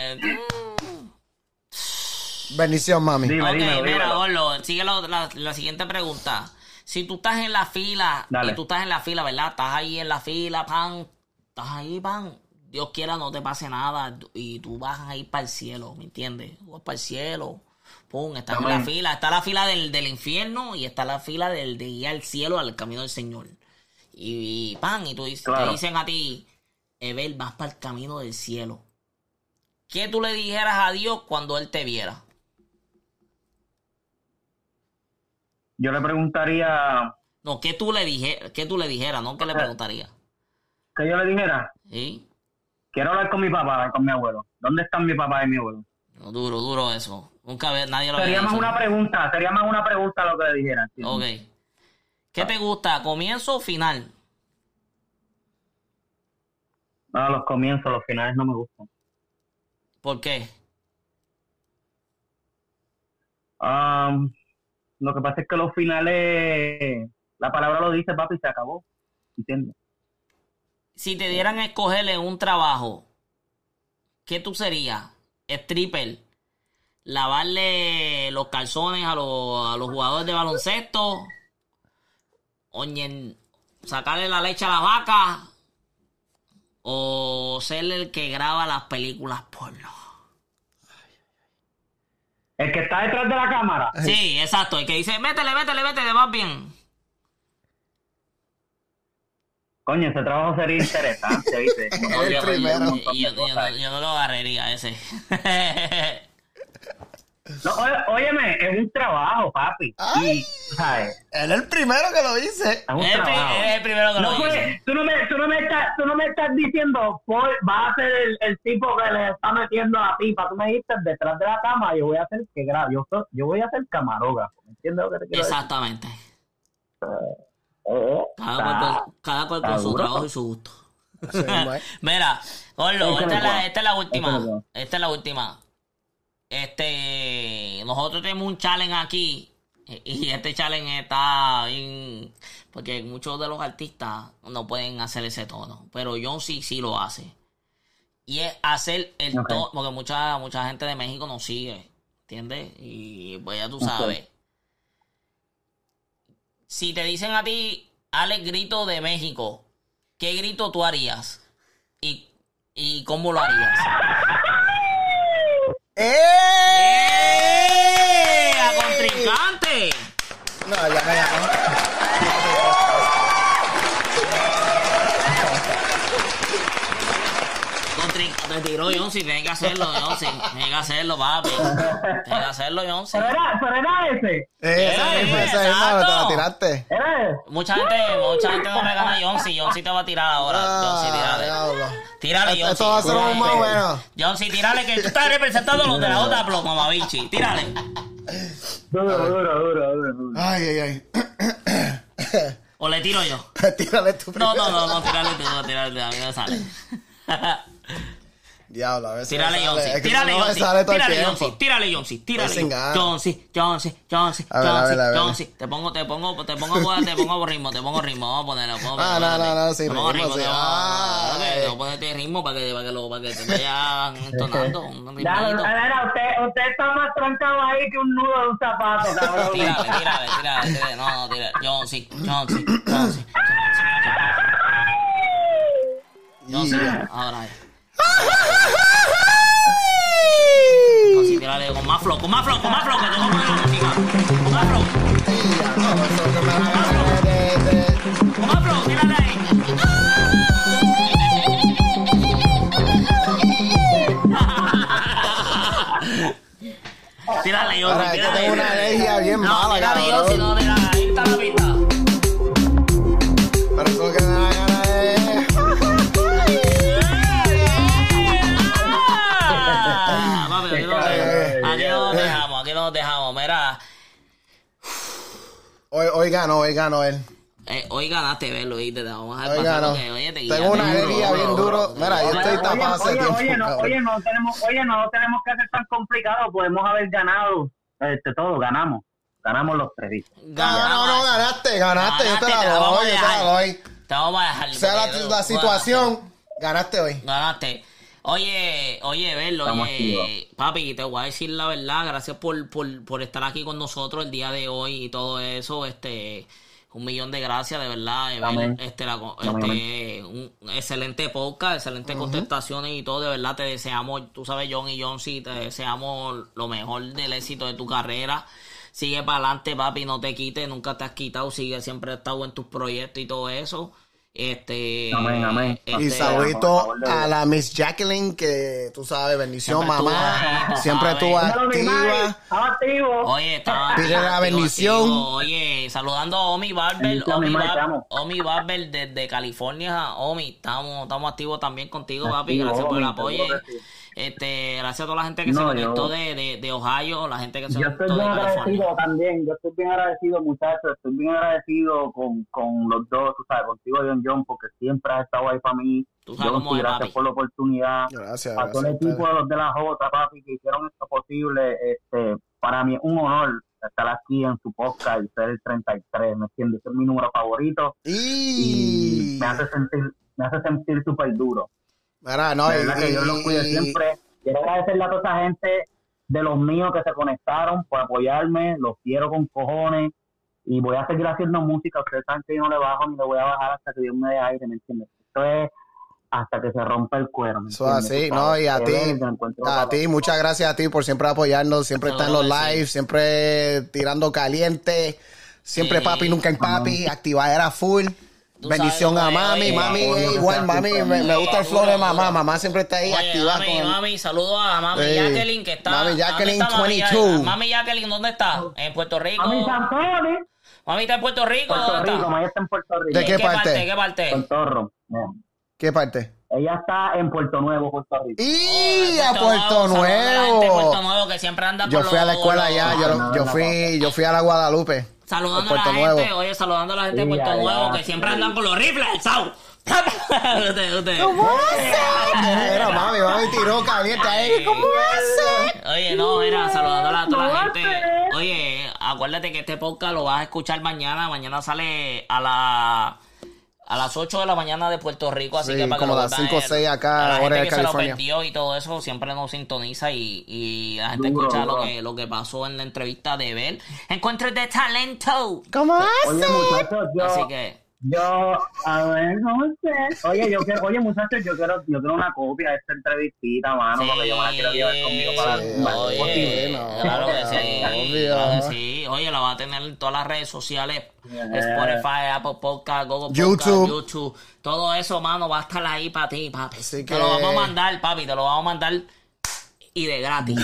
Bendición, mami. Dime, Ok, dímelo. mira, Gordo, sigue la siguiente pregunta. Si tú estás en la fila, Dale. ¿verdad? Estás ahí en la fila, pan. Estás ahí, pan. Dios quiera no te pase nada y tú vas a ir para el cielo, ¿me entiendes? Tú vas para el cielo, pum, estás en la fila. Está la fila del infierno y está la fila de ir al cielo, al camino del Señor. Y pan, y tú Claro. te dicen a ti, Evel, vas para el camino del cielo. ¿Qué tú le dijeras a Dios cuando Él te viera? Yo le preguntaría, No, ¿qué tú le dijeras? No, ¿qué le preguntaría? que yo le dijera, ¿Sí? quiero hablar con mi papá, con mi abuelo. ¿Dónde están mi papá y mi abuelo? No, duro eso. Nunca nadie lo Sería había más dicho. una pregunta lo que le dijera. Sí. Ok. ¿Qué te gusta? ¿Comienzo o final? No, los comienzos, los finales no me gustan. ¿Por qué? Lo que pasa es que los finales, la palabra lo dice, papi, se acabó. ¿Entiendes? Si te dieran a escogerle un trabajo, ¿qué tú serías? ¿Stripper? ¿Lavarle los calzones a los jugadores de baloncesto? ¿Sacarle la leche a la vaca? ¿O ser el que graba las películas porno? El que está detrás de la cámara. Sí, exacto. El que dice, métele, vas bien. Coño, ese trabajo sería interesante, ¿viste? El primero. Yo no lo agarraría ese. No, óyeme, es un trabajo, papi. Ay. Y, ¿sabes? Él es el primero que lo dice. Es un trabajo. Es el primero que No, lo pues, dice. tú no me estás diciendo, va a ser el tipo que le está metiendo la pipa. Tú me dijiste detrás de la cama, yo voy a ser que graba. Yo voy a ser camarógrafo. ¿Me entiendes lo que te quiero Exactamente. decir? Cada cual con está su duro. trabajo y su gusto. Sí, man. Mira, Gordo, Ese esta mejor. es la última. Ese mejor. Esta es la última. Nosotros tenemos un challenge aquí. Y este challenge está bien. Porque muchos de los artistas no pueden hacer ese tono. Pero John sí lo hace. Y es hacer el Ok. tono. Porque mucha gente de México nos sigue. ¿Entiendes? Y pues ya tú sabes. Si te dicen a ti, haz el grito de México, ¿qué grito tú harías? ¿Y cómo lo harías? ¡Eh! ¡A contrincante! No, ya me llamó. Te tiró Jonsi, tiene que hacerlo, Jonsi. Tiene que hacerlo, papi. Tiene que hacerlo, Jonsi. Pero era ese. Esa misma, te la tiraste. Era ese. Mucha gente no me gana a Jonsi. Jonsi te va a tirar ahora. Jonsi, tírale. Diablo. Tírale, Jonsi. Esto va a ser un más bueno. Jonsi, tírale, que tú estás representando a los de la otra ploma, mamabichi. Tírale. Duro. Ay. O le tiro yo. Tírale tú No, primero. tírale tú, a mí no me sale. Diablo, a ver si Tírale, me sale. Jonsi, Es que tírale, no me Jonsi, sale todo el tírale, tiempo. Jonsi, tírale, Jonsi, tírale, Sin ganas. Jonsi. A ver. Te pongo ritmo, vamos a ponerlo. No, sin Vamos a ritmo, sí. Vamos a ponerte ritmo para que te vayan entonando un ritmito. Usted está más trancado ahí que un nudo de un zapato, cabrón. Tírale. No, tírale. Jonsi. Ahora. Jonsi, tírale con más flow, que te voy a poner la música. Con más flow, tírale ahí. Tírale, Jonsi, Ahora, es que tengo una alergia bien No, mala, tírale, cabrón. Jonsi, no, tírale, ahí está la pista. Pero eso que me da gana es... Hoy ganó él. Hoy ganaste, verlo, ¿viste? Te vamos a dejar Hoy pasar ganó. porque, oye, te Tengo guiaste una alegría bien duro. Mira, yo estoy tapado hace tiempo. No tenemos que hacer tan complicado. Podemos haber ganado todo, ganamos los tres. ¿Viste? No, ganaste. Yo te la doy. Te vamos a dejar. Sea la situación, ganaste hoy. Ganaste. Oye, verlo, papi, te voy a decir la verdad, gracias por estar aquí con nosotros el día de hoy y todo eso, 1,000,000 de gracias, de verdad, un excelente podcast, excelentes contestaciones y todo, de verdad te deseamos, tú sabes, John y John, sí, te deseamos lo mejor del éxito de tu carrera. Sigue para adelante, papi, no te quites, nunca te has quitado, siempre has estado en tus proyectos y todo eso. Amén. Y saludito a la Miss Jacqueline, que tú sabes, bendición, Siempre mamá. Siempre estuvo activa. Oye, pide la bendición. Oye, saludando a Omi Barber. Omi Barber desde California. Omi, estamos activos también contigo, papi. Gracias por el apoyo. Gracias a toda la gente que se conectó de Ohio, la gente que se conectó de California. Yo estoy bien agradecido, muchachos. Estoy bien agradecido con los dos, tú sabes, contigo, John, porque siempre has estado ahí para mí. Gracias por la oportunidad. Gracias. A todo el equipo de los de la Jota, papi, que hicieron esto posible. Para mí es un honor estar aquí en su podcast y ser el 33, ¿me entiendes? Es mi número favorito. Y me hace sentir súper duro. Mira, no, que Dios los cuide siempre. Quiero agradecerle a toda esa gente de los míos que se conectaron por apoyarme. Los quiero con cojones. Y voy a seguir haciendo música. Ustedes saben que yo no le bajo ni le voy a bajar hasta que Dios me dé aire, ¿me entiendes? Esto es hasta que se rompa el cuero. Eso así, ¿no? Y a ti, muchas gracias a ti por siempre apoyarnos, siempre estar en los lives, siempre tirando caliente, siempre papi, nunca hay papi, activadera full. Bendición a mami, igual, mami, me gusta el flow de mamá siempre está ahí activada. Mami, saludo a mami Jacqueline, que está. Mami Jacqueline 22. Mami Jacqueline, ¿dónde está? En Puerto Rico. Mami Santoni. Mami está en Puerto Rico. Mami está en Puerto Rico. ¿De qué parte? ¿Qué parte? Puerto ¿Qué parte? Ella está en Puerto Nuevo, Puerto Rico. ¡Y a Puerto Nuevo! Puerto Nuevo, que siempre anda yo fui a la escuela allá, yo fui a la Guadalupe. Saludando a la gente, saludando a la gente de Puerto Nuevo, que siempre andan con los rifles, el SAU. ¿Cómo hace? Mira, mami tiró caliente ahí. ¿Cómo hace? Oye, saludando a toda la gente. Oye, acuérdate que este podcast lo vas a escuchar mañana. Mañana sale a las 8 de la mañana de Puerto Rico, así que para como que las 5 o 6 acá, hora de California. Se lo perdió y todo eso siempre nos sintoniza y la gente escucha lo que pasó en la entrevista de Bel. Encuentros de talento. ¿Cómo hace? Oye, muchachos, así que a ver, no sé. Oye, muchachos, yo quiero una copia de esta entrevistita, mano, porque yo me la quiero llevar conmigo para claro que sí. Claro que sí. Oye, la va a tener en todas las redes sociales. Spotify, Apple Podcast, Google Podcast, YouTube. Todo eso, mano, va a estar ahí para ti, papi. Te lo vamos a mandar, papi, te lo vamos a mandar. Y de gratis.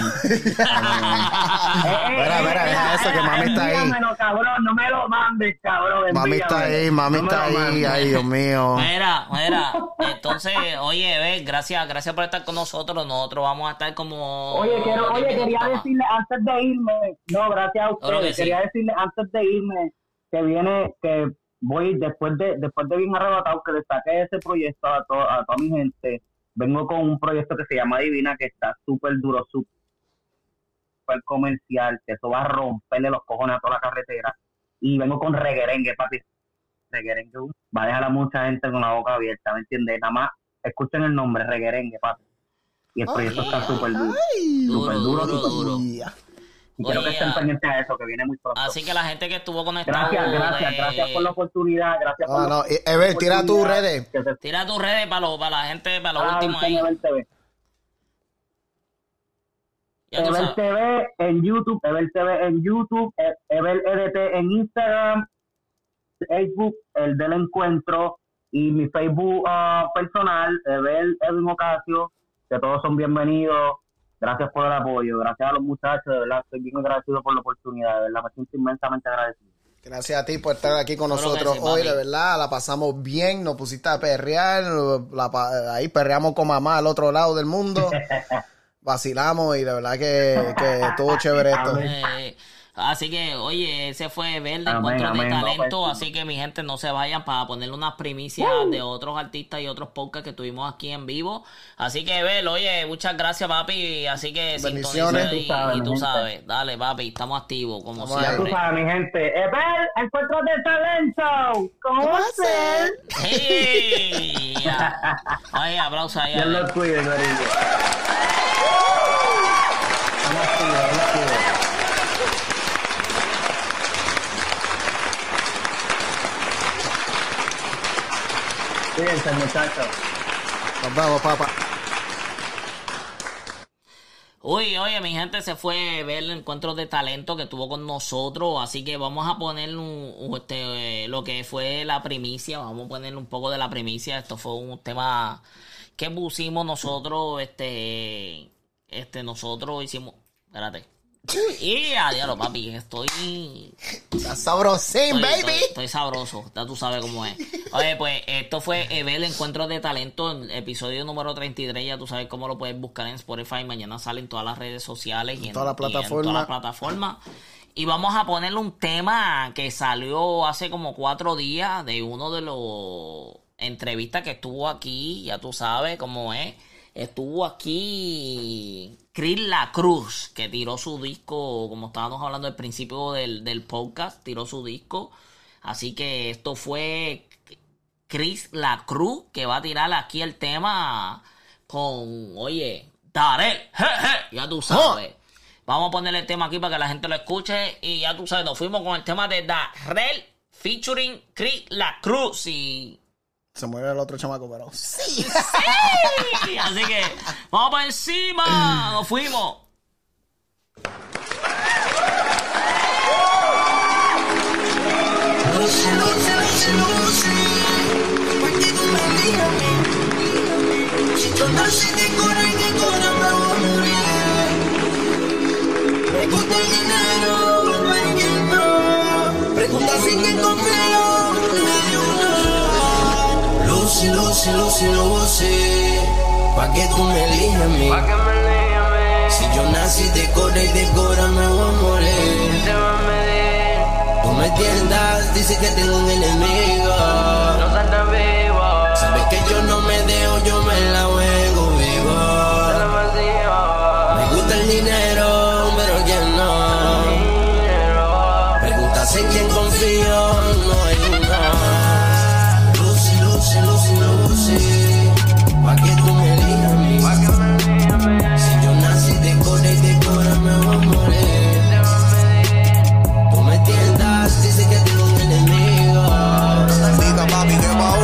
Mira, deja eso, que mami está ahí. Envíamelo, cabrón, no me lo mandes, cabrón. Mami está ahí, ay, Dios mío. Mira, entonces, oye, gracias por estar con nosotros. Nosotros vamos a estar como... Quería decirle antes de irme, gracias a ustedes, quería decirle antes de irme que voy, después de bien arrebatado, que le saqué ese proyecto a toda mi gente. Vengo con un proyecto que se llama Divina, que está súper duro, súper comercial, que eso va a romperle los cojones a toda la carretera. Y vengo con reguerengue, papi. Reguerengue va a dejar a mucha gente con la boca abierta, ¿me entiendes? Nada más escuchen el nombre, reguerengue, papi. Y el proyecto está súper duro. Súper duro. Y quiero que estén pendientes a eso, que viene muy pronto. Así que la gente que estuvo conectada... Gracias por la oportunidad. Gracias por la oportunidad. Ever, tira tus redes. Tira tus redes para la gente, para lo último ahí. Ever TV en YouTube, Ever EDT en Instagram, Facebook, el del encuentro, y mi Facebook personal, Ever Edwin Ocasio, que todos son bienvenidos. Gracias por el apoyo, gracias a los muchachos, de verdad, estoy bien agradecido por la oportunidad, de verdad, me siento inmensamente agradecido. Gracias a ti por estar aquí con nosotros hoy, de verdad, la pasamos bien, nos pusiste a perrear, ahí perreamos con mamá al otro lado del mundo, vacilamos y de verdad que estuvo chévere esto. Así que, oye, ese fue Verde, Amén, Encuentro de amén, Talento. no, Así que, mi gente, no se vayan para ponerle unas primicias de otros artistas y otros podcasts que tuvimos aquí en vivo. Así que, Bel, oye, muchas gracias, papi. Así que, Bendiciones. sintoniza y tú mi sabes. Dale, papi, estamos activos, como Vamos Ya tú siempre. sabes, mi gente. Ver, Encuentro de Talento. ¿Cómo hacer? ¡Hey! Oye, aplausos ahí. Dios Ale. los cuide, Corillo. Vamos activos. Cuídense, muchachos. Nos vemos, papá. Uy, oye, mi gente, se fue a ver el encuentro de talento que tuvo con nosotros, así que vamos a poner lo que fue la primicia, vamos a poner un poco de la primicia. Esto fue un tema que pusimos nosotros, nosotros hicimos, espérate, y adiós, papi, estoy Sabrosín, baby. Estoy sabroso, ya tú sabes cómo es. Oye, pues esto fue el Encuentro de Talento, el episodio número 33. Ya tú sabes cómo lo puedes buscar en Spotify. Mañana sale en todas las redes sociales y en toda la plataforma. y en todas las plataformas. Y vamos a ponerle un tema que salió hace como 4 días de uno de los entrevistas que estuvo aquí. Ya tú sabes cómo es. Estuvo aquí Chris La Cruz, que tiró su disco, como estábamos hablando al principio del podcast, tiró su disco. Así que esto fue Chris La Cruz, que va a tirar aquí el tema con, oye, Darel, ya tú sabes. Vamos a ponerle el tema aquí para que la gente lo escuche. Y ya tú sabes, nos fuimos con el tema de Darel featuring Chris La Cruz. Y Se muere el otro chamaco, pero sí. ¡sí! Así que vamos para encima. Nos fuimos. Si yo nací de cora y de cora me voy a morir. Me gusta el dinero, me no. Pregunta si me confío. Lucy, Lucy, Lucy, Lucy, pa' que tú me elijas a mí. Si yo nací de cora y de cora me voy a morir. Tú me entiendas, dice que tengo un enemigo. No salta vivo. Sabes que yo no me dejo, yo me la juego vivo. Me gusta el dinero, pero ¿quién no? Preguntas en quién confío, no hay una. Lucy, Lucy, Lucy, Lucy, pa' que tú me elijas a mí. Si yo nací de cora y de cora me voy a morir. Dice que tengo un enemigo. Diga papi que pa'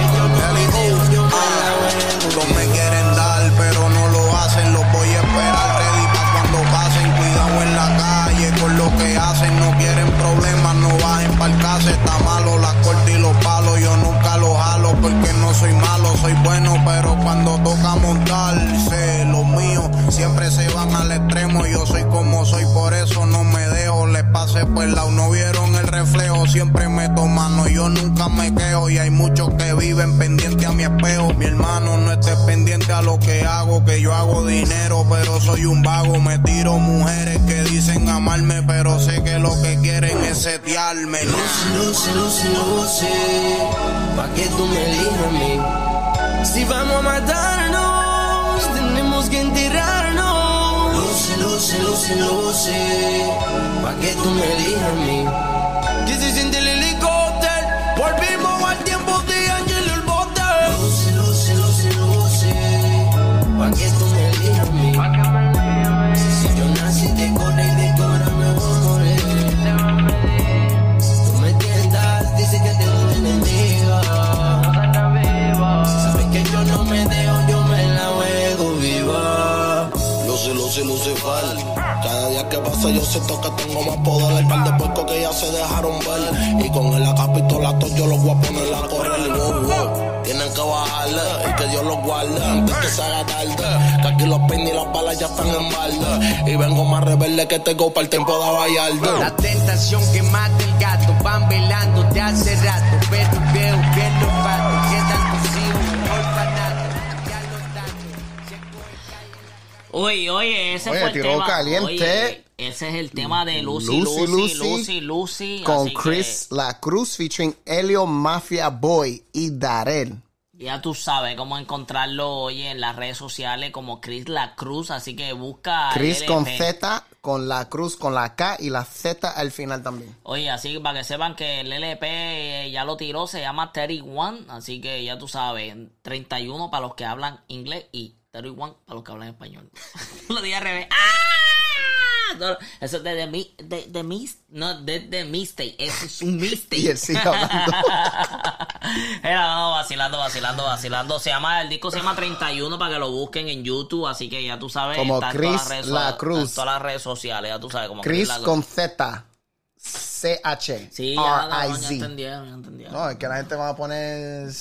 todos me quieren dar, pero no lo hacen. Los voy a esperar ready pa' cuando pasen. Cuidado en la calle con lo que hacen. No quieren problemas, no bajen pa'l casa. Está malo la corte y los palos. Yo nunca los jalo porque no soy malo. Soy bueno, pero cuando toca montarse, los míos siempre se van al extremo. Yo soy como soy, por eso no me dejo. Les pasé por el lado, no vieron el reflejo. Siempre me toman, no, yo nunca me quejo. Y hay muchos que viven pendiente a mi espejo. Mi hermano, no estés pendiente a lo que hago, que yo hago dinero, pero soy un vago. Me tiro mujeres que dicen amarme, pero sé que lo que quieren es setearme. Lucy, Lucy, Lucy, Lucy, pa' que tú me elijas a mí. Si vamos a matarnos, tenemos que enterrarnos. Lucy, Lucy, Lucy, Lucy, pa' que tú me elijas a mí. Que se siente el helicóptero, volvimos al tiempo de Ángel el bote. Lucy, Lucy, Lucy, Lucy, pa' que tú me elijas a mí. Si yo nací de cora y de cora me voy a morir. Tú me entiendas, dice que tengo un enemigo. Sabes que yo no me dejo, yo me la juego viva. Lucy, Lucifer. Cada día que pasa yo siento que tengo más poder. Hay par de puercos que ya se dejaron ver. Y con el acapitolato yo los voy a poner a correr. Y wow, wow, tienen que bajarle y que Dios los guarde antes que se haga tarde. Que aquí los peines y las balas ya están en balde. Y vengo más rebelde que tengo para el tiempo de Vallardo. La tentación que mata el gato, van velando de hace rato. Pero veo que los patos quedan tus hijos, orfanato. Ya los datos. Oye, ese Oye, fue el tiró tema. caliente. Oye, ese es el tema de Lucy. Con así Chris que La Cruz featuring Helio Mafia Boy y Darel. ya tú sabes cómo encontrarlo hoy en las redes sociales como Chris La Cruz, así que busca Chris el con LP. Z, con La Cruz, con la K y la Z al final también. Oye, así que para que sepan que el LP ya lo tiró, se llama 31, así que ya tú sabes, 31 para los que hablan inglés y 31 para los que hablan español. Lo dije al revés. ¡Ah! Eso es de mistake. Eso es un mistake. Y él sigue hablando. Era vacilando. El disco se llama 31 para que lo busquen en YouTube. Así que ya tú sabes. Como está en Chris todas las redes La Cruz. en todas las redes sociales. Ya tú sabes. Como Chris La Cruz. con Z. CH. Sí, ya R-I-Z. entendieron. No, es que la gente va a poner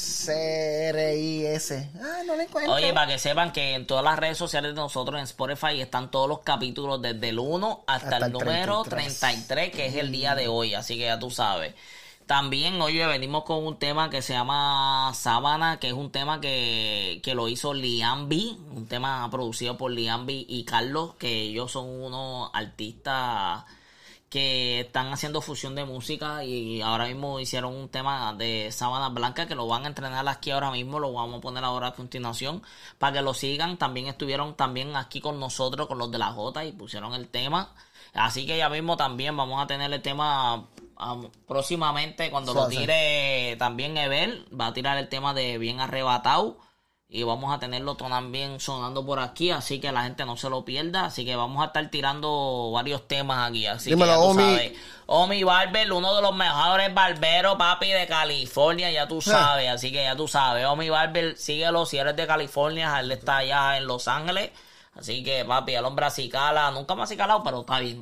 C-R-I-S. Ah, no le encuentro. Oye, para que sepan que en todas las redes sociales de nosotros en Spotify están todos los capítulos desde el 1 hasta el número 33, que es el día de hoy. Así que ya tú sabes. También, oye, venimos con un tema que se llama Sábana, que es un tema que lo hizo Liam B, un tema producido por Liam B y Carlos, que ellos son unos artistas que están haciendo fusión de música y ahora mismo hicieron un tema de Sábana Blanca que lo van a entrenar aquí ahora mismo, lo vamos a poner ahora a continuación para que lo sigan. También estuvieron también aquí con nosotros, con los de la J, y pusieron el tema, así que ya mismo también vamos a tener el tema próximamente cuando lo tire también Evel, va a tirar el tema de Bien Arrebatado. Y vamos a tenerlo también sonando por aquí, así que la gente no se lo pierda. Así que vamos a estar tirando varios temas aquí. Así Dímelo, que ya tú Omi. sabes. Omi Barber, uno de los mejores barberos, papi, de California, ya tú sabes. Así que ya tú sabes. Omi Barber, síguelo si eres de California. Él está allá en Los Ángeles. Así que, papi, el hombre acicala. Nunca me ha acicalado, pero está bien.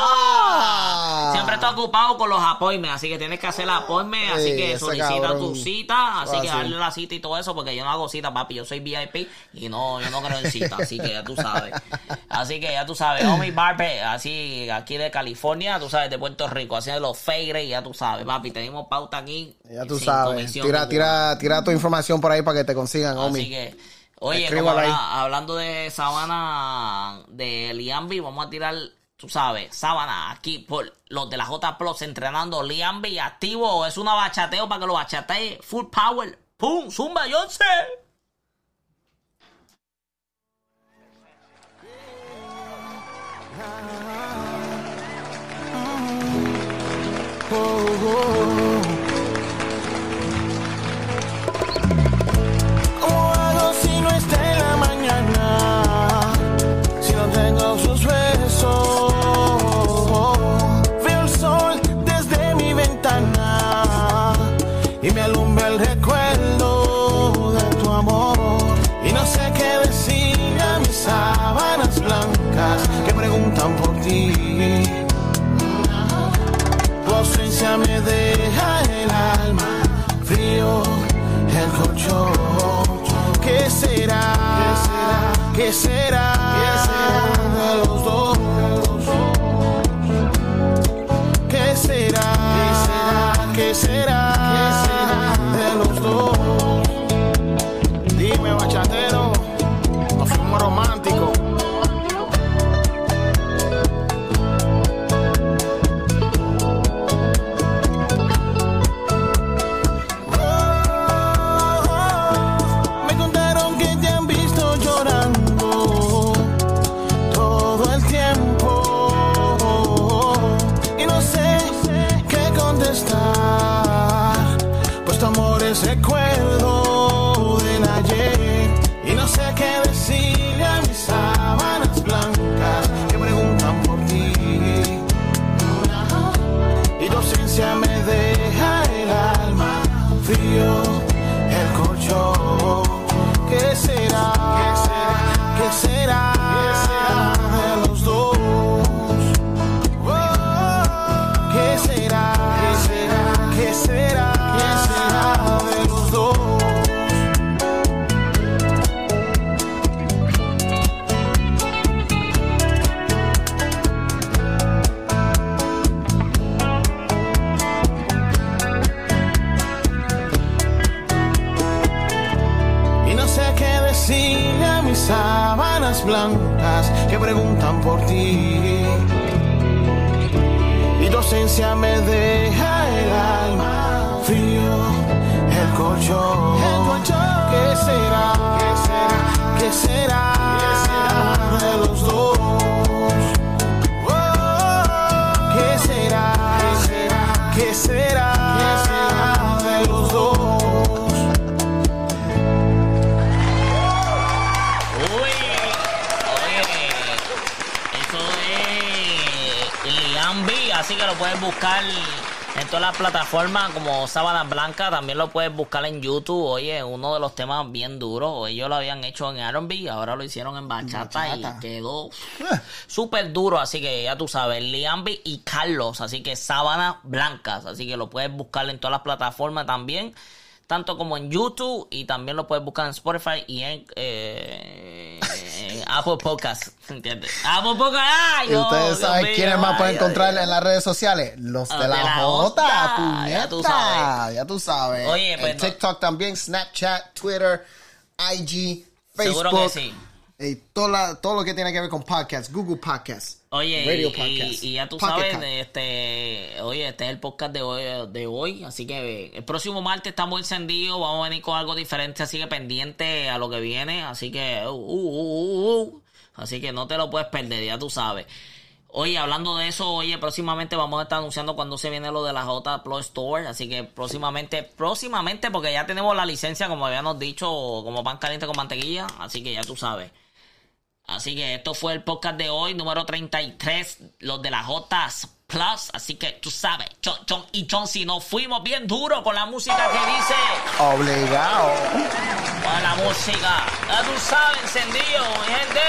Siempre está ocupado con los appointments. Así que tienes que hacer appointments. Así que solicita tu cita. Así que darle la cita y todo eso. Porque yo no hago cita, papi. Yo soy VIP y yo no creo en cita. Así que ya tú sabes. Omi Barber, así, aquí de California. Tú sabes, de Puerto Rico. Así de los Feires. Ya tú sabes, papi. Tenemos pauta aquí. Ya tú sabes. Tira tu información por ahí para que te consigan, Omi. Así que... Oye, hablando de Sábana de Liambi, vamos a tirar, tú sabes, Sábana aquí por los de la J Plus entrenando Liambi activo. Es una bachateo para que lo bachatee. Full power. ¡Pum! ¡Zumba, Johnson! Y me alumbra el recuerdo de tu amor. Y no sé qué decir a mis sábanas blancas que preguntan por ti. Tu ausencia me deja el alma frío, el colchón. ¿Qué será? ¿Qué será? De los dos? ¿Qué será? ¿Qué será? De los dos. Dime, bachatero, no fuimos románticos. Me contaron que te han visto llorando todo el tiempo y no sé qué contestar, pues tu amor es recuerdo del ayer y no sé qué decirle a mis sábanas blancas que preguntan por ti. Y tu ausencia me deja el alma frío, el colchón. ¿Qué será? ¿Qué será? De los dos? ¿Qué será? ¿Qué será? De los dos? Y no sé qué decirle a mis sábanas blancas que preguntan por ti. tu ausencia me deja el alma frío, el colchón. ¿Qué será? ¿Qué será de los dos? ¿Qué será de los dos? Oye, eso es Liam B, así que lo puedes buscar en todas las plataformas como Sábana Blanca. También lo puedes buscar en YouTube. Oye, uno de los temas bien duros. Ellos lo habían hecho en R&B, ahora lo hicieron en bachata y quedó súper duro. Así que ya tú sabes, Liam B y Carlos. Así que Sábana Blancas. Así que lo puedes buscar en todas las plataformas también, tanto como en YouTube, y también lo puedes buscar en Spotify y en Apple Podcasts, ¿entiendes? Apple Podcasts. ¿Y ustedes saben quiénes más pueden encontrar en las redes sociales? Los de la Jota, puñeta. Ya tú sabes. Oye, en TikTok también, Snapchat, Twitter, IG, Facebook. Seguro que sí. Y todo lo que tiene que ver con podcasts, Google Podcasts. Oye, Radio Podcasts, y ya tú Pocket sabes, Cast. este es el podcast de hoy, así que el próximo martes estamos encendidos, vamos a venir con algo diferente, así que pendiente a lo que viene, así que así que no te lo puedes perder, ya tú sabes. Oye, hablando de eso, próximamente vamos a estar anunciando cuando se viene lo de la J Plus Store, así que próximamente, porque ya tenemos la licencia, como habíamos dicho, como pan caliente con mantequilla, así que ya tú sabes. Así que esto fue el podcast de hoy, número 33, los de la J Plus. Así que tú sabes, Chon y Chonsi, nos fuimos bien duro con la música que dice. Obligado. Con la música, ya tú sabes, encendido, mi gente.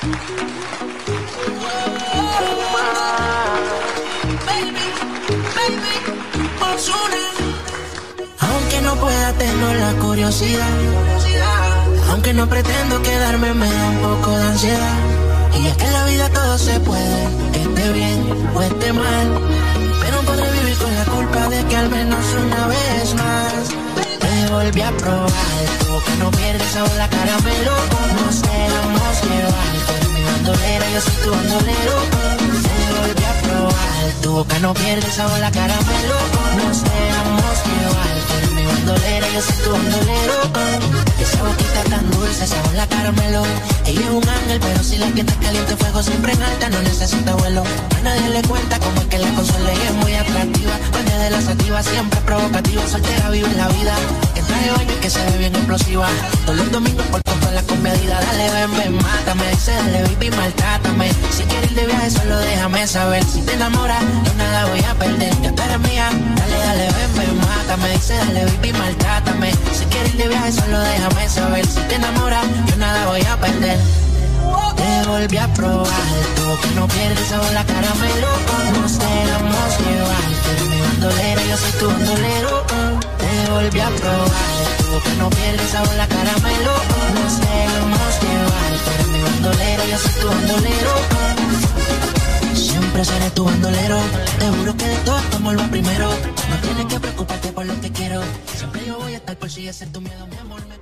Aunque no pueda, tengo la curiosidad. Aunque no pretendo quedarme, me da un poco de ansiedad. Y es que en la vida todo se puede, esté bien o esté mal. Pero podré vivir con la culpa de que al menos una vez más te volví a probar. Tú que no pierdes sabor la caramelo. Nos dejamos llevar. Tú eres mi bandolera, yo soy tu bandolero. Te volví a probar. Tu boca no pierde sabor la caramelo. Nos dejamos llevar. Tú eres mi bandolera, yo soy tu bandolero. Esa boquita tan dulce, sabor la caramelo. Ella es un ángel, pero si la piel está caliente, fuego siempre en alta, no necesita vuelo. A nadie le cuenta cómo es que la consuela ella es muy atractiva. Cuando de la sativa, siempre provocativa, soltera vive la vida. En traje de baño que se ve bien explosiva. Todos los domingos por todas las comedidas. Dale, ven, mátame. Dice, dale, baby, maltrátame. Si quieres ir de viaje, solo déjame saber. Si te enamoras, yo nada voy a perder. Ya tú eres mía. Dale, ven, mátame. Dice, dale, baby, maltrátame. Si quieres ir de viaje, solo déjame saber. Si te enamoras, yo nada voy a perder. Te volví a probar. Tú que no pierdes sabor la caramelo. Nos dejamos llevar. Tú eres mi bandolera, yo soy tu bandolero. Te volví a probar. Tú que no pierdes sabor la caramelo. Nos dejamos llevar. Tú eres mi bandolera, yo soy tu bandolero. Siempre seré tu bandolero. Te juro que de todo esto amor va primero. No tienes que preocuparte por lo que quiero. Siempre yo voy a estar por si ese es tu miedo, mi amor.